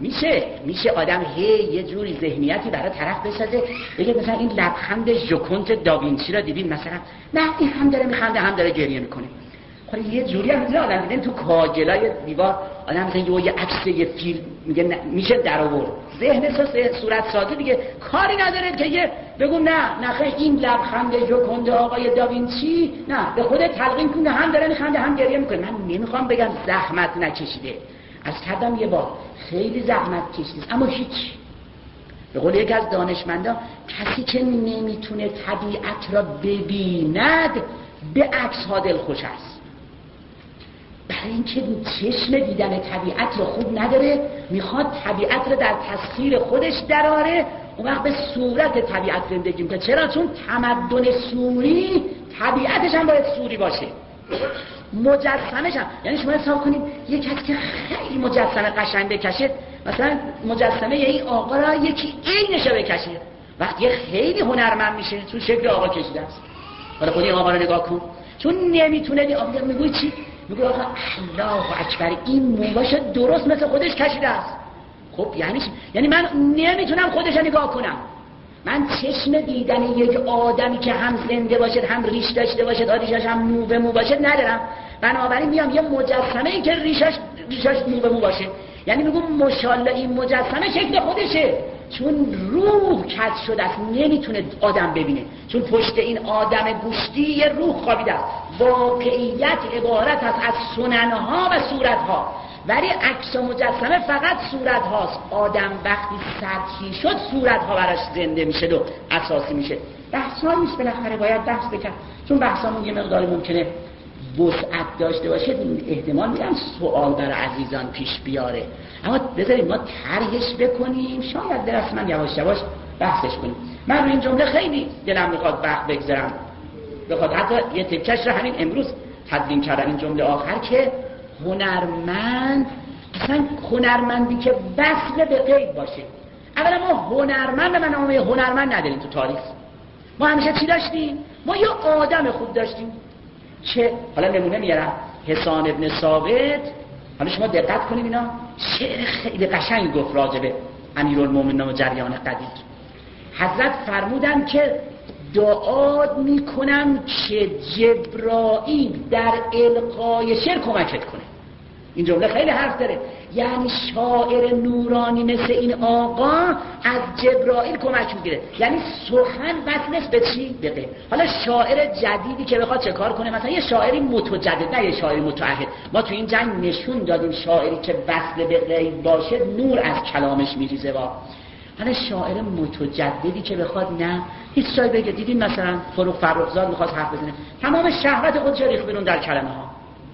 میشه آدم یه جوری ذهنیتی برای طرف بسازه، بگه مثلا این لبخند ژوکنت داوینچی را دیدین مثلا، نه این هم داره میخنده هم داره گریه میکنه. خب یه جوری هم آدم دیدین تو کاجلای دیوار آدم مثلا یه عکس یه فیلم میگه میشه در آورد، ذهن صورت سازی دیگه کاری نداره که یه بگو نه خیلی این لبخند ژوکنت آقای داوینچی، نه به خودت تلقین کن هم داره میخنده هم گریه میکنه. من نمیخوام بگم زحمت نکشیده، از کردم یه بار خیلی زحمت کشیده، اما هیچ. به قول یک از دانشمندان کسی که نمیتونه طبیعت را ببیند به عکس ها دلخوش است. برای اینکه چشم دیدن طبیعت رو خوب نداره، میخواد طبیعت رو در تصویر خودش دراره، اون وقت به صورت طبیعت زندگی میکنه. چرا؟ چون تمدن سوری طبیعتش هم باید سوری باشه، مجسمش هم. یعنی شما حساب کنید یک کسی که خیلی مجسمه قشنگ بکشه، مثلا مجسمه این آقا را یکی عینش بکشه، وقتی خیلی هنرمند میشه چون شکل آقا کشیده است. حالا خود این آقا رو نگاه کن، چون نمیتونه میگوی چی؟ میگه آقا الله اکبر این موهاشو درست مثل خودش کشیده است. خب یعنی من نمیتونم خودش نگاه کنم. من چشم دیدن یک آدمی که هم زنده باشد هم ریش داشته باشد ریشش هم مو به مو باشد ندارم، بنابراین میام یه مجسمه ای که ریشش مو به مو باشه. یعنی میگم ماشاءالله این مجسمه شکل خودشه، چون روح کج شده است نمیتونه آدم ببینه، چون پشت این آدم گوشتی یه روح خوابیده است. واقعیت عبارت است از سننها و صورتها، ولی عکس و مجسمه فقط صورت هاست. آدم وقتی سطحی شد صورت ها براش زنده میشه و اساسی میشه. بحث ها نیست، بالاخره باید بحث بکن، چون بحثامون یه مقداری ممکنه وسعت داشته باشه، احتمال میدم سوال برای عزیزان پیش بیاره، اما بذاریم ما طرحش بکنیم، شاید درست من یواش یواش بحثش کنیم. من روی این جمله خیلی دلم میخواد وقت بگذارم، بخواد حتی یه تکش رو همین امروز تدوین کردن این جمله آخر که هنرمند، اصلا هنرمندی که وصل به غیب باشه. اولا ما هنرمند به نام هنرمند نداریم تو تاریخ. ما همیشه چی داشتیم؟ ما یه آدم خوب داشتیم که حالا نمونه میارم، حسان ابن ثابت. حالا شما دقت کنید اینا شعر خیلی قشنگ گفت راجع به امیرالمومنین و جریان قدیر. حضرت فرمودن که دعا میکنم که جبرائیل در القای شعر کمکت کنه. این جمله خیلی حرف داره، یعنی شاعر نورانی مثل این آقا از جبرائیل کمک میگیره، یعنی سخن وصلش به چی؟ به غیب. حالا شاعر جدیدی که بخواد چه کار کنه، مثلا یه شاعری متجدد نه یه شاعری متعهد. ما تو این جنگ نشون دادیم شاعری که وصل به غیب باشه نور از کلامش میریزه. حالا شاعر متجددی که بخواد نه هیچ جای بگه، دیدین مثلا فروغ فرخزاد میخواد حرف بزنه تمام شهوت خودش ریخ بیرون در کلمه ها.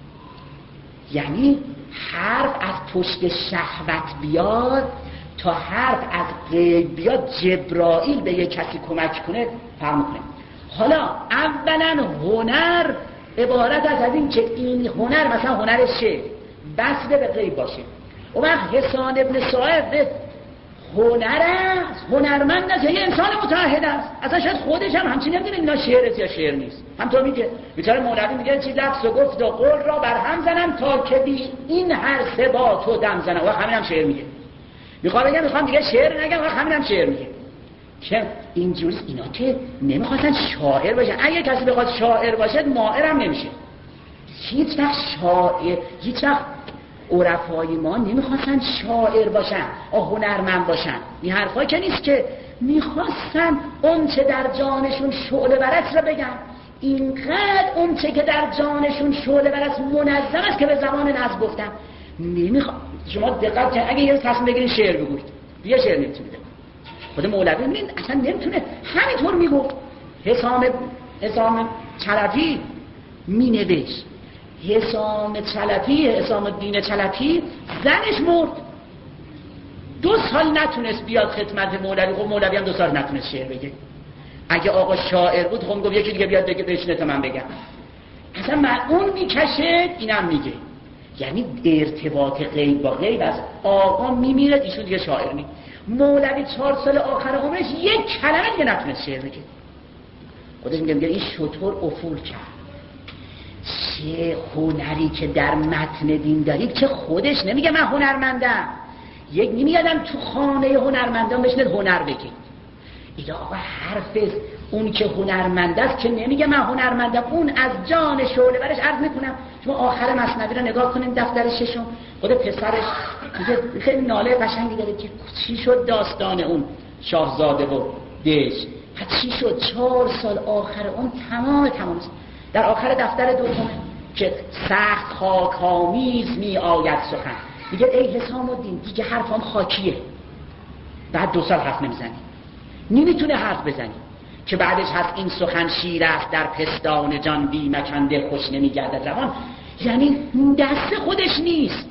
یعنی حرف از پشت شهوت بیاد تا حرف از غیب بیاد، جبرائیل به یک کسی کمک کنه فهم کنه. حالا اولا هنر عبارت از این که این هنر مثلا هنر شعر بس به غیب باشه. اون وقت حسان ابن ثابت هنر است، هنرمند است، یه انسان متعهد است. اصلا شاید خودش هم همچین نمیدونه اینا شعر یا شعر نیست. همطور میگه بیچاره مولوی میگه چی لفظ و گفت و قول را بر هم زنم تا که بی این هر سه با تو دم زنم. و همین هم شعر میگه. میخوام دیگه شعر نگم و همین هم شعر میگه. که اینجوری اینا که نمیخواستن شاعر باشن. اگه کسی بخواد شاعر باشه مائر هم نمیشه. هیچ وقت شاعر، هیچ وقت عرفای ما نمیخواستن شاعر باشن، هنرمند باشن. این حرفا که نیست، که میخواستن اون چه در جانشون شعله ورست رو بگن. اینقدر اون چه که در جانشون شعله ورست منظم است که به زبان نزد گفتن. شما دقت کنید، اگه یه تصمیم بگیرین شعر بگوید، یه شعر نمیتونید بگید. خود مولوی میگن اصلا نمیتونه همینطور میگفت. حسام چلفی مینوشت، حسام الدین چلفی زنش مرد، 2 سال نتونست بیاد خدمت مولوی. خب مولوی هم 2 سال نتونست شعر بگه. اگه آقا شاعر بود خب گفت یکی دیگه بیاد بگه بشینه تا من بگم. اصلا اون میکشه اینم میگه. یعنی ارتباط غیب با غیب است. آقا میمیره ایشون دیگه شاعر نیست. مولوی 4 سال آخر عمرش یک کلمه دیگه نتونست شعر بگه. خودش میگه این شطور افول کرد. چه هنری که در متن دین دارید، که خودش نمیگه من هنرمندم، یک نمیادم تو خانه هنرمندان بشنه هنر بگید. ایده آقا حرف اون که هنرمند است که نمیگه من هنرمندم، اون از جان شعله برش عرض میکنم. شما آخر مثنوی رو نگاه کنین دفتر ششم، خود پسرش میگه خیلی ناله قشنگی داره که چی شد داستان اون شاهزاده و دژ، چی شد 4 سال آخر اون تمام است. در آخر دفتر دومه که سخت خاک‌آمیز می آید سخن، میگه ای حسام الدین دیگه حرفام خاکیه، بعد 2 سال حرف نمیزنی، نمیتونه حرف بزنی که بعدش هست این سخن شیر است در پستان جان بی مکنده خوش نمیگردد روان. یعنی دست خودش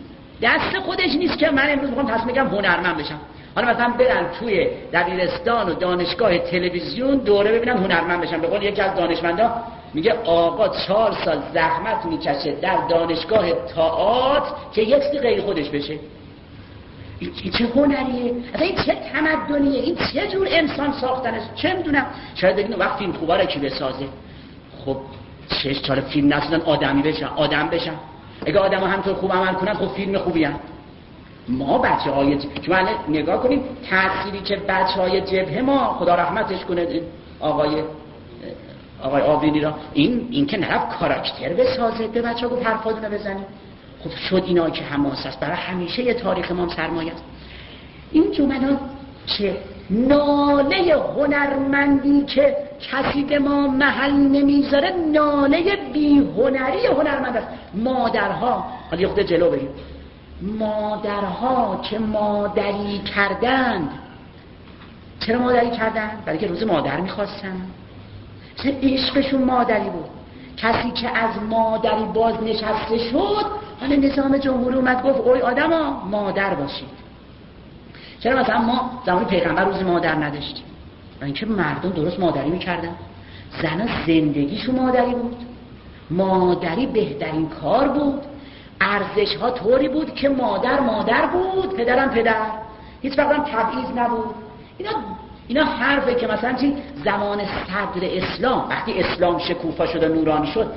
نیست که من امروز میخوام تصمیم بگیرم هنرمند بشم. حالا مثلا برن توی دبیرستان و دانشگاه تلویزیون دوره ببینن هنرمند بشن. به قول یکی از دانشمندا میگه آقا 4 سال زحمت میکشه در دانشگاه تئاتر که یک چیز غیر خودش بشه. این چه هنریه؟ اصلا این چه تمدنیه؟ این چه جور انسان ساختنه؟ چه میدونم. شاید بگین وقت فیلم خوبا رو کی بسازه؟ خب 6 سال فیلم نسازن آدم بشن. اگه آدم‌ها همطور خوب عمل کنن خب فیلم خوبی هست. ما بچه‌های که من نگاه کنیم تأثیری که بچه‌های جبهه ما خدا رحمتش کنه آقای آبینی را این که نرفت کاراکتر بسازه، به بچه‌ها گفت حرفاتونو بزنید. خب شد اینا که حماس است برای همیشه یه تاریخ ما سرمایه است. این جملات که ناله هنرمندی که کسی به ما محل نمیذاره ناله بی هنری هنرمند است. مادرها، حالا یه خود جلو بریم، مادرها که مادری کردند، چرا مادری کردند؟ برای که روز مادر میخواستن، چه عشقشون مادری بود. کسی که از مادری بازنشسته شد، حالا نظام جمهوری اومد گفت اوی آدما مادر باشید. چرا مثلا ما زمان پیغمبر روز مادر نداشتیم؟ اینکه مردم درست مادری میکردن. زنها زندگیشون مادری بود، مادری بهترین کار بود، ارزش ها طوری بود که مادر بود، پدرم پدر، هیچ وقت هم تبعیض نبود. اینا حرفه که مثلا چی زمان صدر اسلام، وقتی اسلام شکوفا شد و نورانی شد،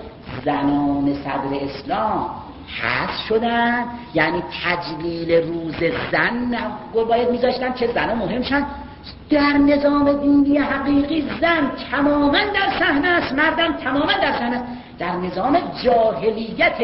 زنان صدر اسلام حذف شدن، یعنی تجلیل روز زن باید میذاشتن که زنها مهم شن. در نظام دینی حقیقی زن تماما در صحنه است، مردم تماما در صحنه است. در نظام جاهلیت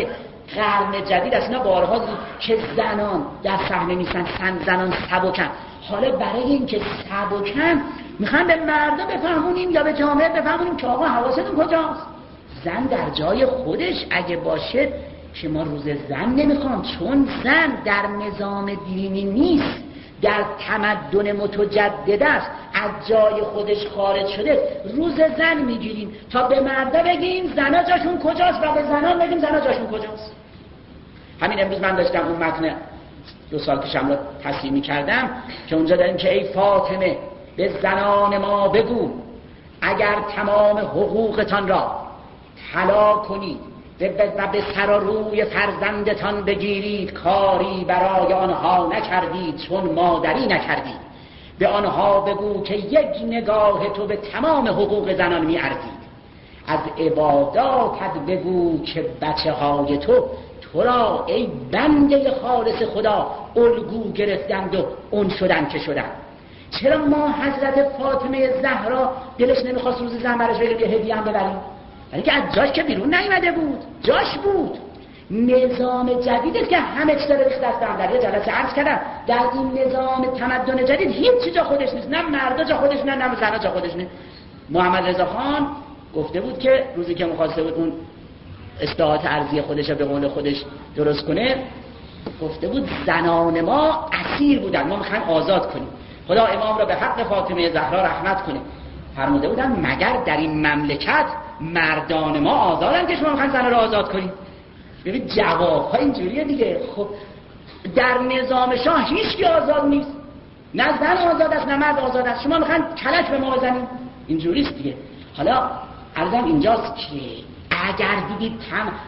قرن جدید است اینا بارها دید که زنان در صحنه نیستن، زنان سبکن. حالا برای این که سبکن میخوان به مردم بفهمونیم یا به جامعه بفهمونیم که آقا حواستون کجاست. زن در جای خودش اگه باشه که ما روز زن نمیخوام، چون زن در نظام دینی نیست، در تمدن متجدد است، از جای خودش خارج شده. روز زن میگیریم تا به مردا بگیم زنا جاشون کجاست و به زنان بگیم زنا جاشون کجاست. همین امروز من داشتم اون متن 2 سال پیشم رو تصحیح کردم که اونجا داریم که ای فاطمه به زنان ما بگو اگر تمام حقوقتان را طلا کنید و به سر و روی فرزندتان بگیرید، کاری برای آنها نکردید چون مادری نکردید. به آنها بگو که یک نگاه تو به تمام حقوق زنان می‌ارزید. از عباداتت بگو که بچه های تو را ای بنده خالص خدا الگو گرفتند و اون شدن که شدن. چرا ما حضرت فاطمه زهرا دلش نمیخواست روز زن براش بگیریم یه هدیه هم ببریم؟ یعنی که از جاش که بیرون نیامده بود، جاش بود. نظام جدیدی که همه چیز رو ریخت دستم. در یه جلسه عرض کردم در این نظام تمدن جدید هیچ جا خودش نیست، نه مردا جا خودش نه زنا جا خودش نه. محمد رضا خان گفته بود که روزی که می‌خواسته بود اون اصلاحات ارضی خودش به قول خودش درست کنه، گفته بود زنان ما اسیر بودن، ما میخوایم آزاد کنیم. خدا امام را به حق فاطمه زهرا رحمت کنه. فرموده بودن مگر در این مملکت مردان ما آزادن که شما میخواین زنان را آزاد کنید؟ ببین جوابها اینجوریه دیگه. خب در نظام شاه هیچ کی آزاد نیست، نه زن آزاد است نه مرد آزاد است. شما میخواین کلک به ما بزنید، اینجوریست دیگه. حالا عرضم اینجاست که اگر دیدید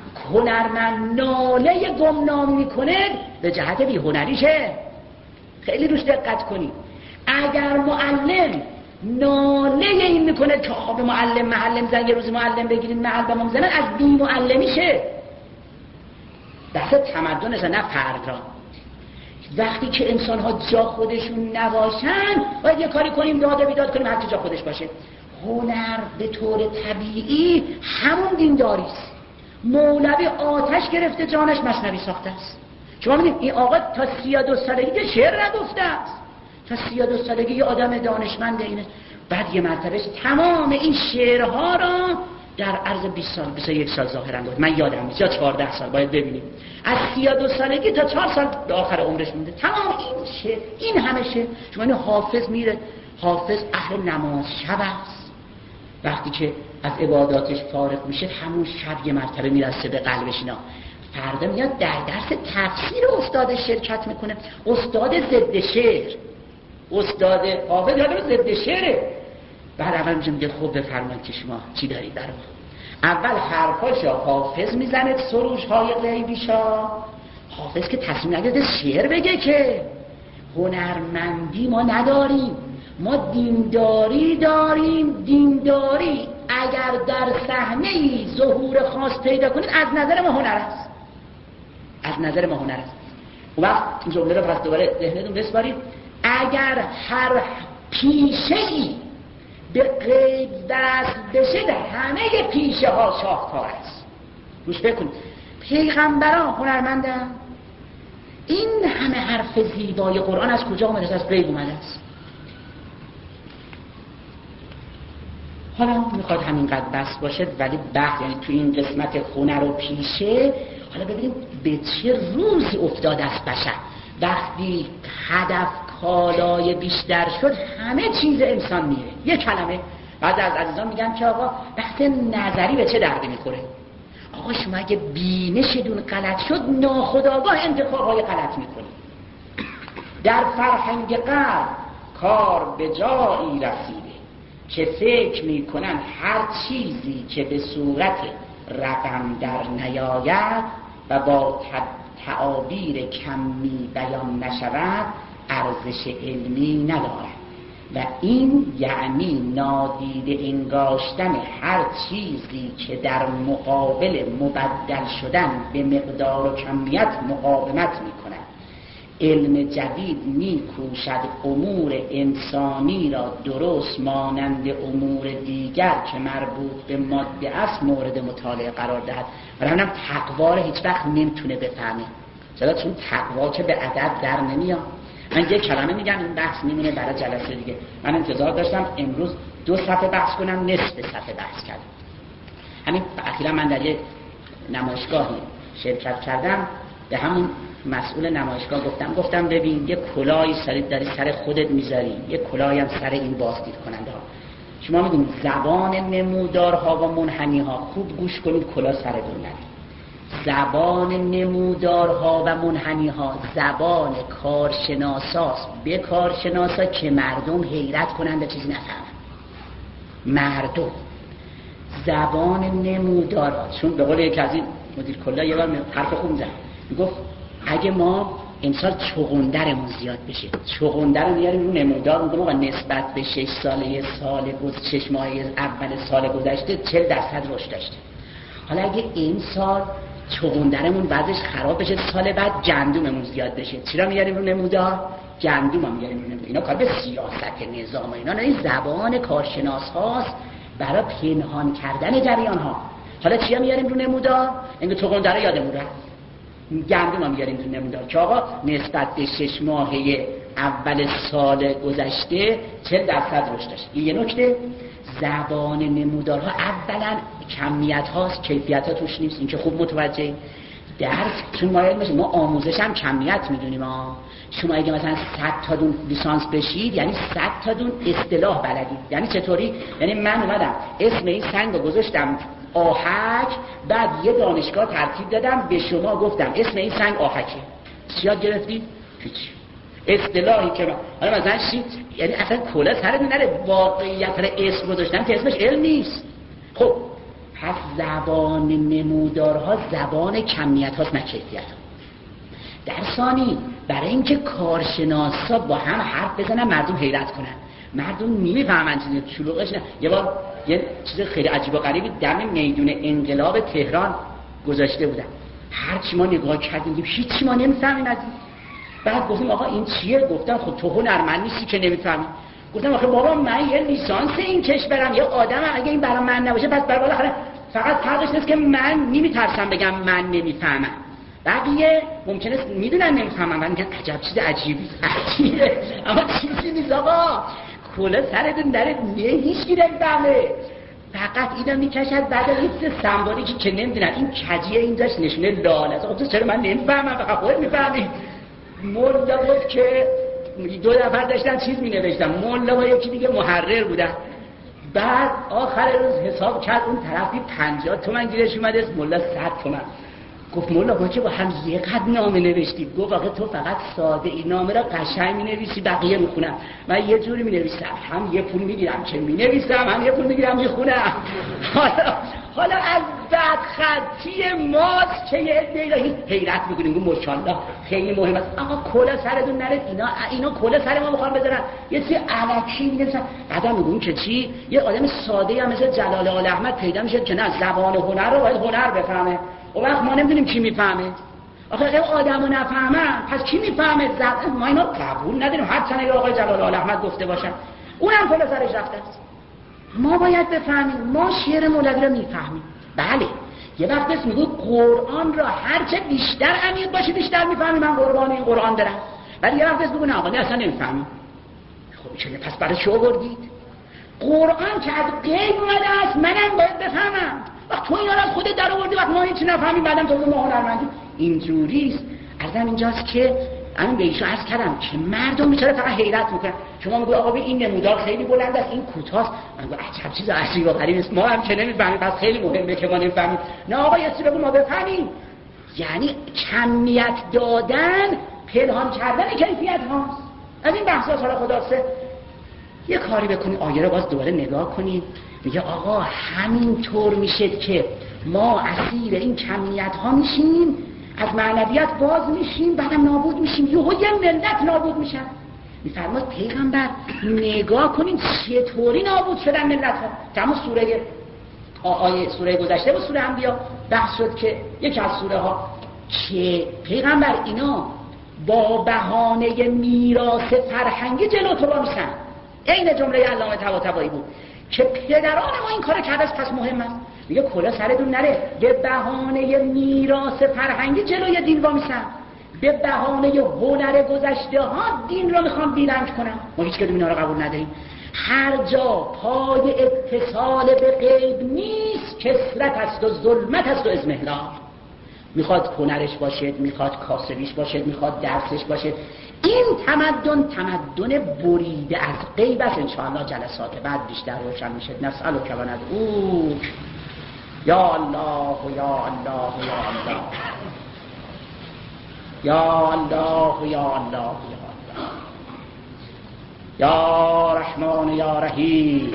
هنرمند ناله گمنام میکنه به جهت بی هنریشه، خیلی روش دقت کنید. اگر معلم ناله این میکنه که آقا معلم زن یه روز معلم بگیرید محل به ما میزنن، از بی معلمیشه. دست تمدنش نه فرد را. وقتی که انسان ها جا خودشون نباشن باید یه کاری کنیم داد و بیداد کنیم هر جا خودش باشه. هنر به طور طبیعی همون دینداری است. مولوی آتش گرفته جانش مثنوی ساخته است. شما می‌بینید این آقا تا 32 سالگی شعر نگفته است، تا 32 سالگی یه آدم دانشمند اینه. بعد یه مرتبه تمام این شعرها را در عرض 20 سال 21 سال ظاهرا گفت. من یادم نیست، یا 14 سال، باید ببینیم از 32 سالگی تا 4 سال به آخر عمرش مونده تمام این شعر، این همه شعر. شما اینو حافظ میره، حافظ اهل نماز شب است، وقتی که از عباداتش فارغ میشه همون شب یه مرتبه میرسه به قلبش. اینا فردا میاد در درس تفسیر استاد شرکت میکنه، استاد ضد شعر، استاد حافظ یادم ضد شعره. بعد اول میگه خب بفرمایید که شما چی دارید برام. اول حرفاشو حافظ میزنه، سروش‌های غیبیشا. حافظ که تصمیم نگرفته شعر بگه که هنرمندی ما نداریم، ما دینداری داریم. دینداری اگر در صحنه‌ای ظهور خاص پیدا کنید از نظر ما هنر است، از نظر ما هنر است. اون وقت این جمله رو پس دوباره ذهنتون بسپارید. اگر هر پیشه‌ای به غیب دست بشه در همه پیشه ها شاهکار است. روش بکنید پیغمبران هنرمندن. این همه حرف زیبای قرآن از کجا آمده؟ از غیب اومده است. حالا میخواد همینقدر بس باشه، ولی بحث یعنی تو این قسمت هنر و پیشه حالا ببینیم به چه روزی افتاده است بشر. وقتی هدف کالای بیشتر شد همه چیز انسان میره. یه کلمه بعد از عزیزان میگن که آقا بحث نظری به چه دردی میخوره؟ آقا شما اگه بینشتون غلط شد ناخودآگاه انتخاب‌های غلط میکنید. در فرهنگ غرب کار به جایی رسیده که فکر میکنن هر چیزی که به صورت رقم در نیاید و با تعابیر کمی بیان نشود ارزش علمی ندارد و این یعنی نادیده انگاشتن هر چیزی که در مقابل مبدل شدن به مقدار و کمیت مقاومت می‌کند. علم جدید می‌کوشد امور انسانی را درست مانند امور دیگر که مربوط به ماده است مورد مطالعه قرار دهد. برای همین تقوا را هیچ وقت نمیتونه بفهمه. چرا؟ چون تقوا که به ادب در نمیاد. من یه کلمه میگم این بحث میمونه برای جلسه دیگه. من انتظار داشتم امروز 2 صفحه بحث کنم، نصف صفحه بحث کردم. همین اخیراً من در یه نمایشگاهی شرکت کردم، به همون مسئول نمایشگاه گفتم ببین یه کلاهی داری سر خودت میذاری، یه کلاهی هم سر این بازدید کننده ها. شما میدونید زبان نمودارها و منحنی‌ها، خوب گوش کنید کلاه سرتون نره. زبان نمودارها و منحنی‌ها زبان کارشناساست، به کارشناسا که مردم حیرت کنند و چیزی نفهمن. مردم زبان نمودارها، چون به قول یکی از این مدیر کلا یه بار حرف خوب زد، میگفت اگه ما امسال چغندرمون زیاد بشه، چغندر رو میاریم رو نمودار، میگم آقا نسبت به 6 ساله 6 ماه اول سال گذشته 40% رشد داشته. حالا اگه این سال چغندرمون وضعش خراب بشه، سال بعد گندممون زیاد بشه، چرا میاریم رو نمودار؟ گندم هم میاریم رو نمودار. اینا کار به سیاست نظام اینا نه، این زبان کارشناس هاست برای پنهان کردن جریان ها. حالا چیا میاریم رو نمودار؟ اینکه چغندر رو یادمون رفت، گندم هم میاریم رو نمودار که آقا نسبت به 6 ماهه اول سال گذشته 40% رشد داشت. این یه نکته. زبان نمودارها اولا کمیت هاست، کیفیت ها توش نیست. این که خوب متوجه درس چون ما آموزش هم کمیت میدونیم. شما اگه مثلا 100 تا دون لیسانس بشید یعنی 100 تا دون اصطلاح بلدید. یعنی چطوری؟ یعنی من اومدم اسم این سنگ رو گذاشتم آهک، بعد یه دانشگاه ترتیب دادم به شما گفتم اسم این سنگ آهکه، چی یاد گرفتید؟ هیچ. اصطلاحی که حالا مثلا چی؟ یعنی اصلا کلا سرتون نره واقعیت رو اسم گذاشتن که اسمش علم نیست. خب پس زبان نمودارها زبان کمیت هاست نه کیفیت ها. در ثانی برای اینکه کارشناسا با هم حرف بزنن مردم حیرت کنن، مردم نمیفهمن چیزی شلوغش نه. یه بار یه چیز خیلی عجیب و غریبی دم میدون انقلاب تهران گذاشته بودن، هر چی ما نگاه کردیم هیچ چی ما نمیفهمیم از این. بعد گفتیم آقا این چیه؟ گفتم خب تو هنرمند نیستی که نمیفهمی. گفتم آخه بابا من یه لیسانس این کشورم، یه آدمم، اگه این برای من نباشه پس برای بالاخره فقط فرقش نیست که من نمیترسم بگم من نمیفهمم. بقیه ممکنه میدونن نمیفهمم، من میگم عجب چیز عجیبه اما چیزی نیست آقا، کلا سرتون داره هیچ کی نمیفهمه، فقط اینا میکشد بعد این سمبولیکی که نمیدونن این کجیه این داشت نشونه لال است. خب چرا من نمیفهمم؟ فقط خودت میفهمی. مولا بود که 2 نفر داشتن چیز مینوشتن، مولا و یکی دیگه محرر بودن. بعد آخر روز حساب کرد اون طرفی 50 تومن گیرش اومده، مولا 100 تومن. گفت مولا با که با هم یقدر نامه نوشتید؟ گفت آقا تو فقط ساده این نامه را قشنگ می‌نویسی بقیه میخونن، من یه جوری می‌نویسم هم یه پول میگیرم که می‌نویسم هم یه پول میگیرم میخونم. حالا از بدخطی ماست که یه عده‌ای حیرت می‌کنیم گفت ماشاءالله خیلی مهم است. آقا کلا سرتون نره، اینا کلا سر ما می‌خوان بذارن، یه چیز الکی می‌نویسن. بعدم میگن که چی؟ یه آدم ساده‌ای هم مثل جلال آل احمد پیدا میشه که نه زبان هنر رو باید هنر بفهمه. اون وقت ما نمیدونیم کی میفهمه. آخه اگه آدمو نفهمن پس کی میفهمه؟ ما اینا قبول نداریم هر چند آقای جلال آل احمد گفته باشن، اونم کلا سرش رفته است. ما باید بفهمیم، ما شعر مولوی رو میفهمیم. بله یه وقت اسم میگه قرآن را هرچه بیشتر عمیق باشه بیشتر میفهمیم، من قربان این قرآن دارم. ولی یه وقت اسم میگه نه آقا اصلا نمیفهمیم. خب چه پس برای چی آوردید؟ قرآن که از غیب اومده است، منم باید بفهمم. وقت تو اینا رو از خودت در آوردی، وقت ما هیچی نفهمیم بعدم تو ما هنرمندی. اینجوریست. عرضم اینجاست که من به ایشون عرض کردم که مردم بیچاره فقط حیرت میکنن. شما میگی آقا این نمودار خیلی بلند است، این کوتاست، من میگم عجب چیز عجیب و غریبی است، ما هم که نمیفهمیم پس خیلی مهمه که ما نمیفهمیم. نه آقا یه چیزی بگو ما بفهمیم. یعنی کمیت دادن پنهان کردن کیفیت هاست. از این بحثا حالا خلاصه یه کاری بکنی، آیه رو باز دوباره نگاه کنید. میگه آقا همین طور میشه که ما اسیر این کمیت ها میشیم، از معنویت باز میشیم، بعدم نابود میشیم، یه ملت نابود میشن. میفرماد پیغمبر نگاه کنین چطوری نابود شدن ملت ها. تمام سوره گذشته و سوره انبیاء بحث شد که یکی از سوره ها که پیغمبر اینا با بهانه میراث فرهنگی جلو تو میشن. این جمله علامه طباطبایی بود که پدران ما این کار کرده است، پس مهم است. میگه کلا سرتون نره، به بهانه میراث فرهنگی جلوی دین وامیسن، به بهانه هنر گذشته ها دین رو میخوام بیرنگ کنم. ما هیچ کدوم اینا رو قبول نداریم. هر جا پای اتصال به غیب نیست کثرت است و ظلمت است و اضمحلال. میخواد هنرش باشه، میخواد کاسبیش باشه، میخواد درسش باشه. این تمدن بریده از غیب است. انشاءالله جلسات بعد بیشتر روشن میشه. نسألک و ندعوک یا الله یا الله یا الله یا الله یا الله یا رحمان یا رحیم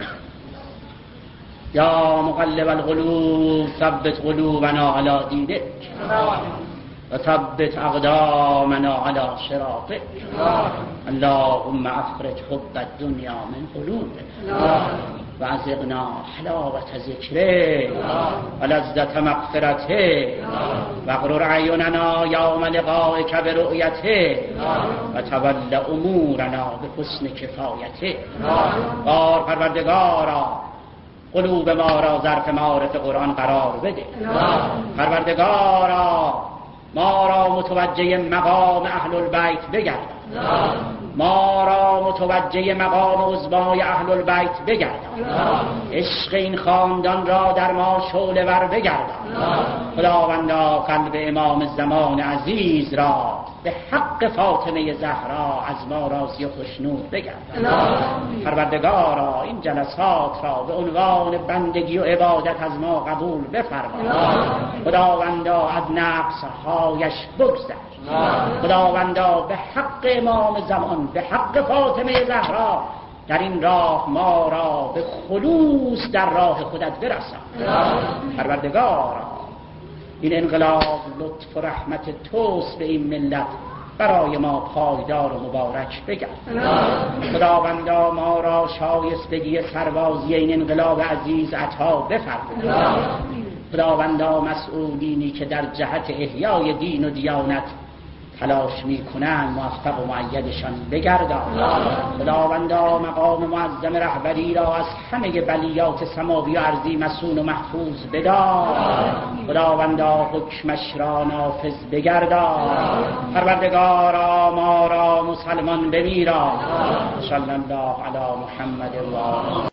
یا مقلب القلوب ثبت قلوبنا علی دینک و ثبت اقدامنا علی صراطک. اللهم افرج حب الدنیا من قلوبنا و ازقنا حلاوت ذکره و لذت مغفرته و اغرر اعیننا یوم لقائک برؤیته و تول امورنا به حسن کفایته. بار پروردگارا قلوب ما را ظرف معارف قرآن قرار بده. پروردگارا ما را متوجه مقام اهل البیت بگردان. ما را متوجه مقام عظمای اهل البیت بگردان. عشق این خاندان را در ما شعله ور بگردان. خداوندا قلب امام زمان عزیز را به حق فاطمه زهرا از ما راضی و خوشنود بگردان. پروردگارا این جلسات را به عنوان بندگی و عبادت از ما قبول بفرما. خداوندا از نقص‌هایش بگذر. خداوندا به حق امام زمان، به حق فاطمه زهرا در این راه ما را به خلوص در راه خودت برسان. پروردگارا این انقلاب لطف و رحمت توست به این ملت، برای ما پایدار و مبارک بگرد. خداوندا ما را شایستگی سربازی این انقلاب عزیز عطا بفرما. خداوندا مسئولینی که در جهت احیای دین و دیانت تلاش میکنند موفق و مؤیدشان بگردان. خداوندا مقام معظم رهبری را از همه بلیات سماوی و ارضی مسون و محفوظ بدار. خداوندا حکمش را نافذ بگردان. پروردگارا ما را مسلمان بمیران. صلی الله علی محمد و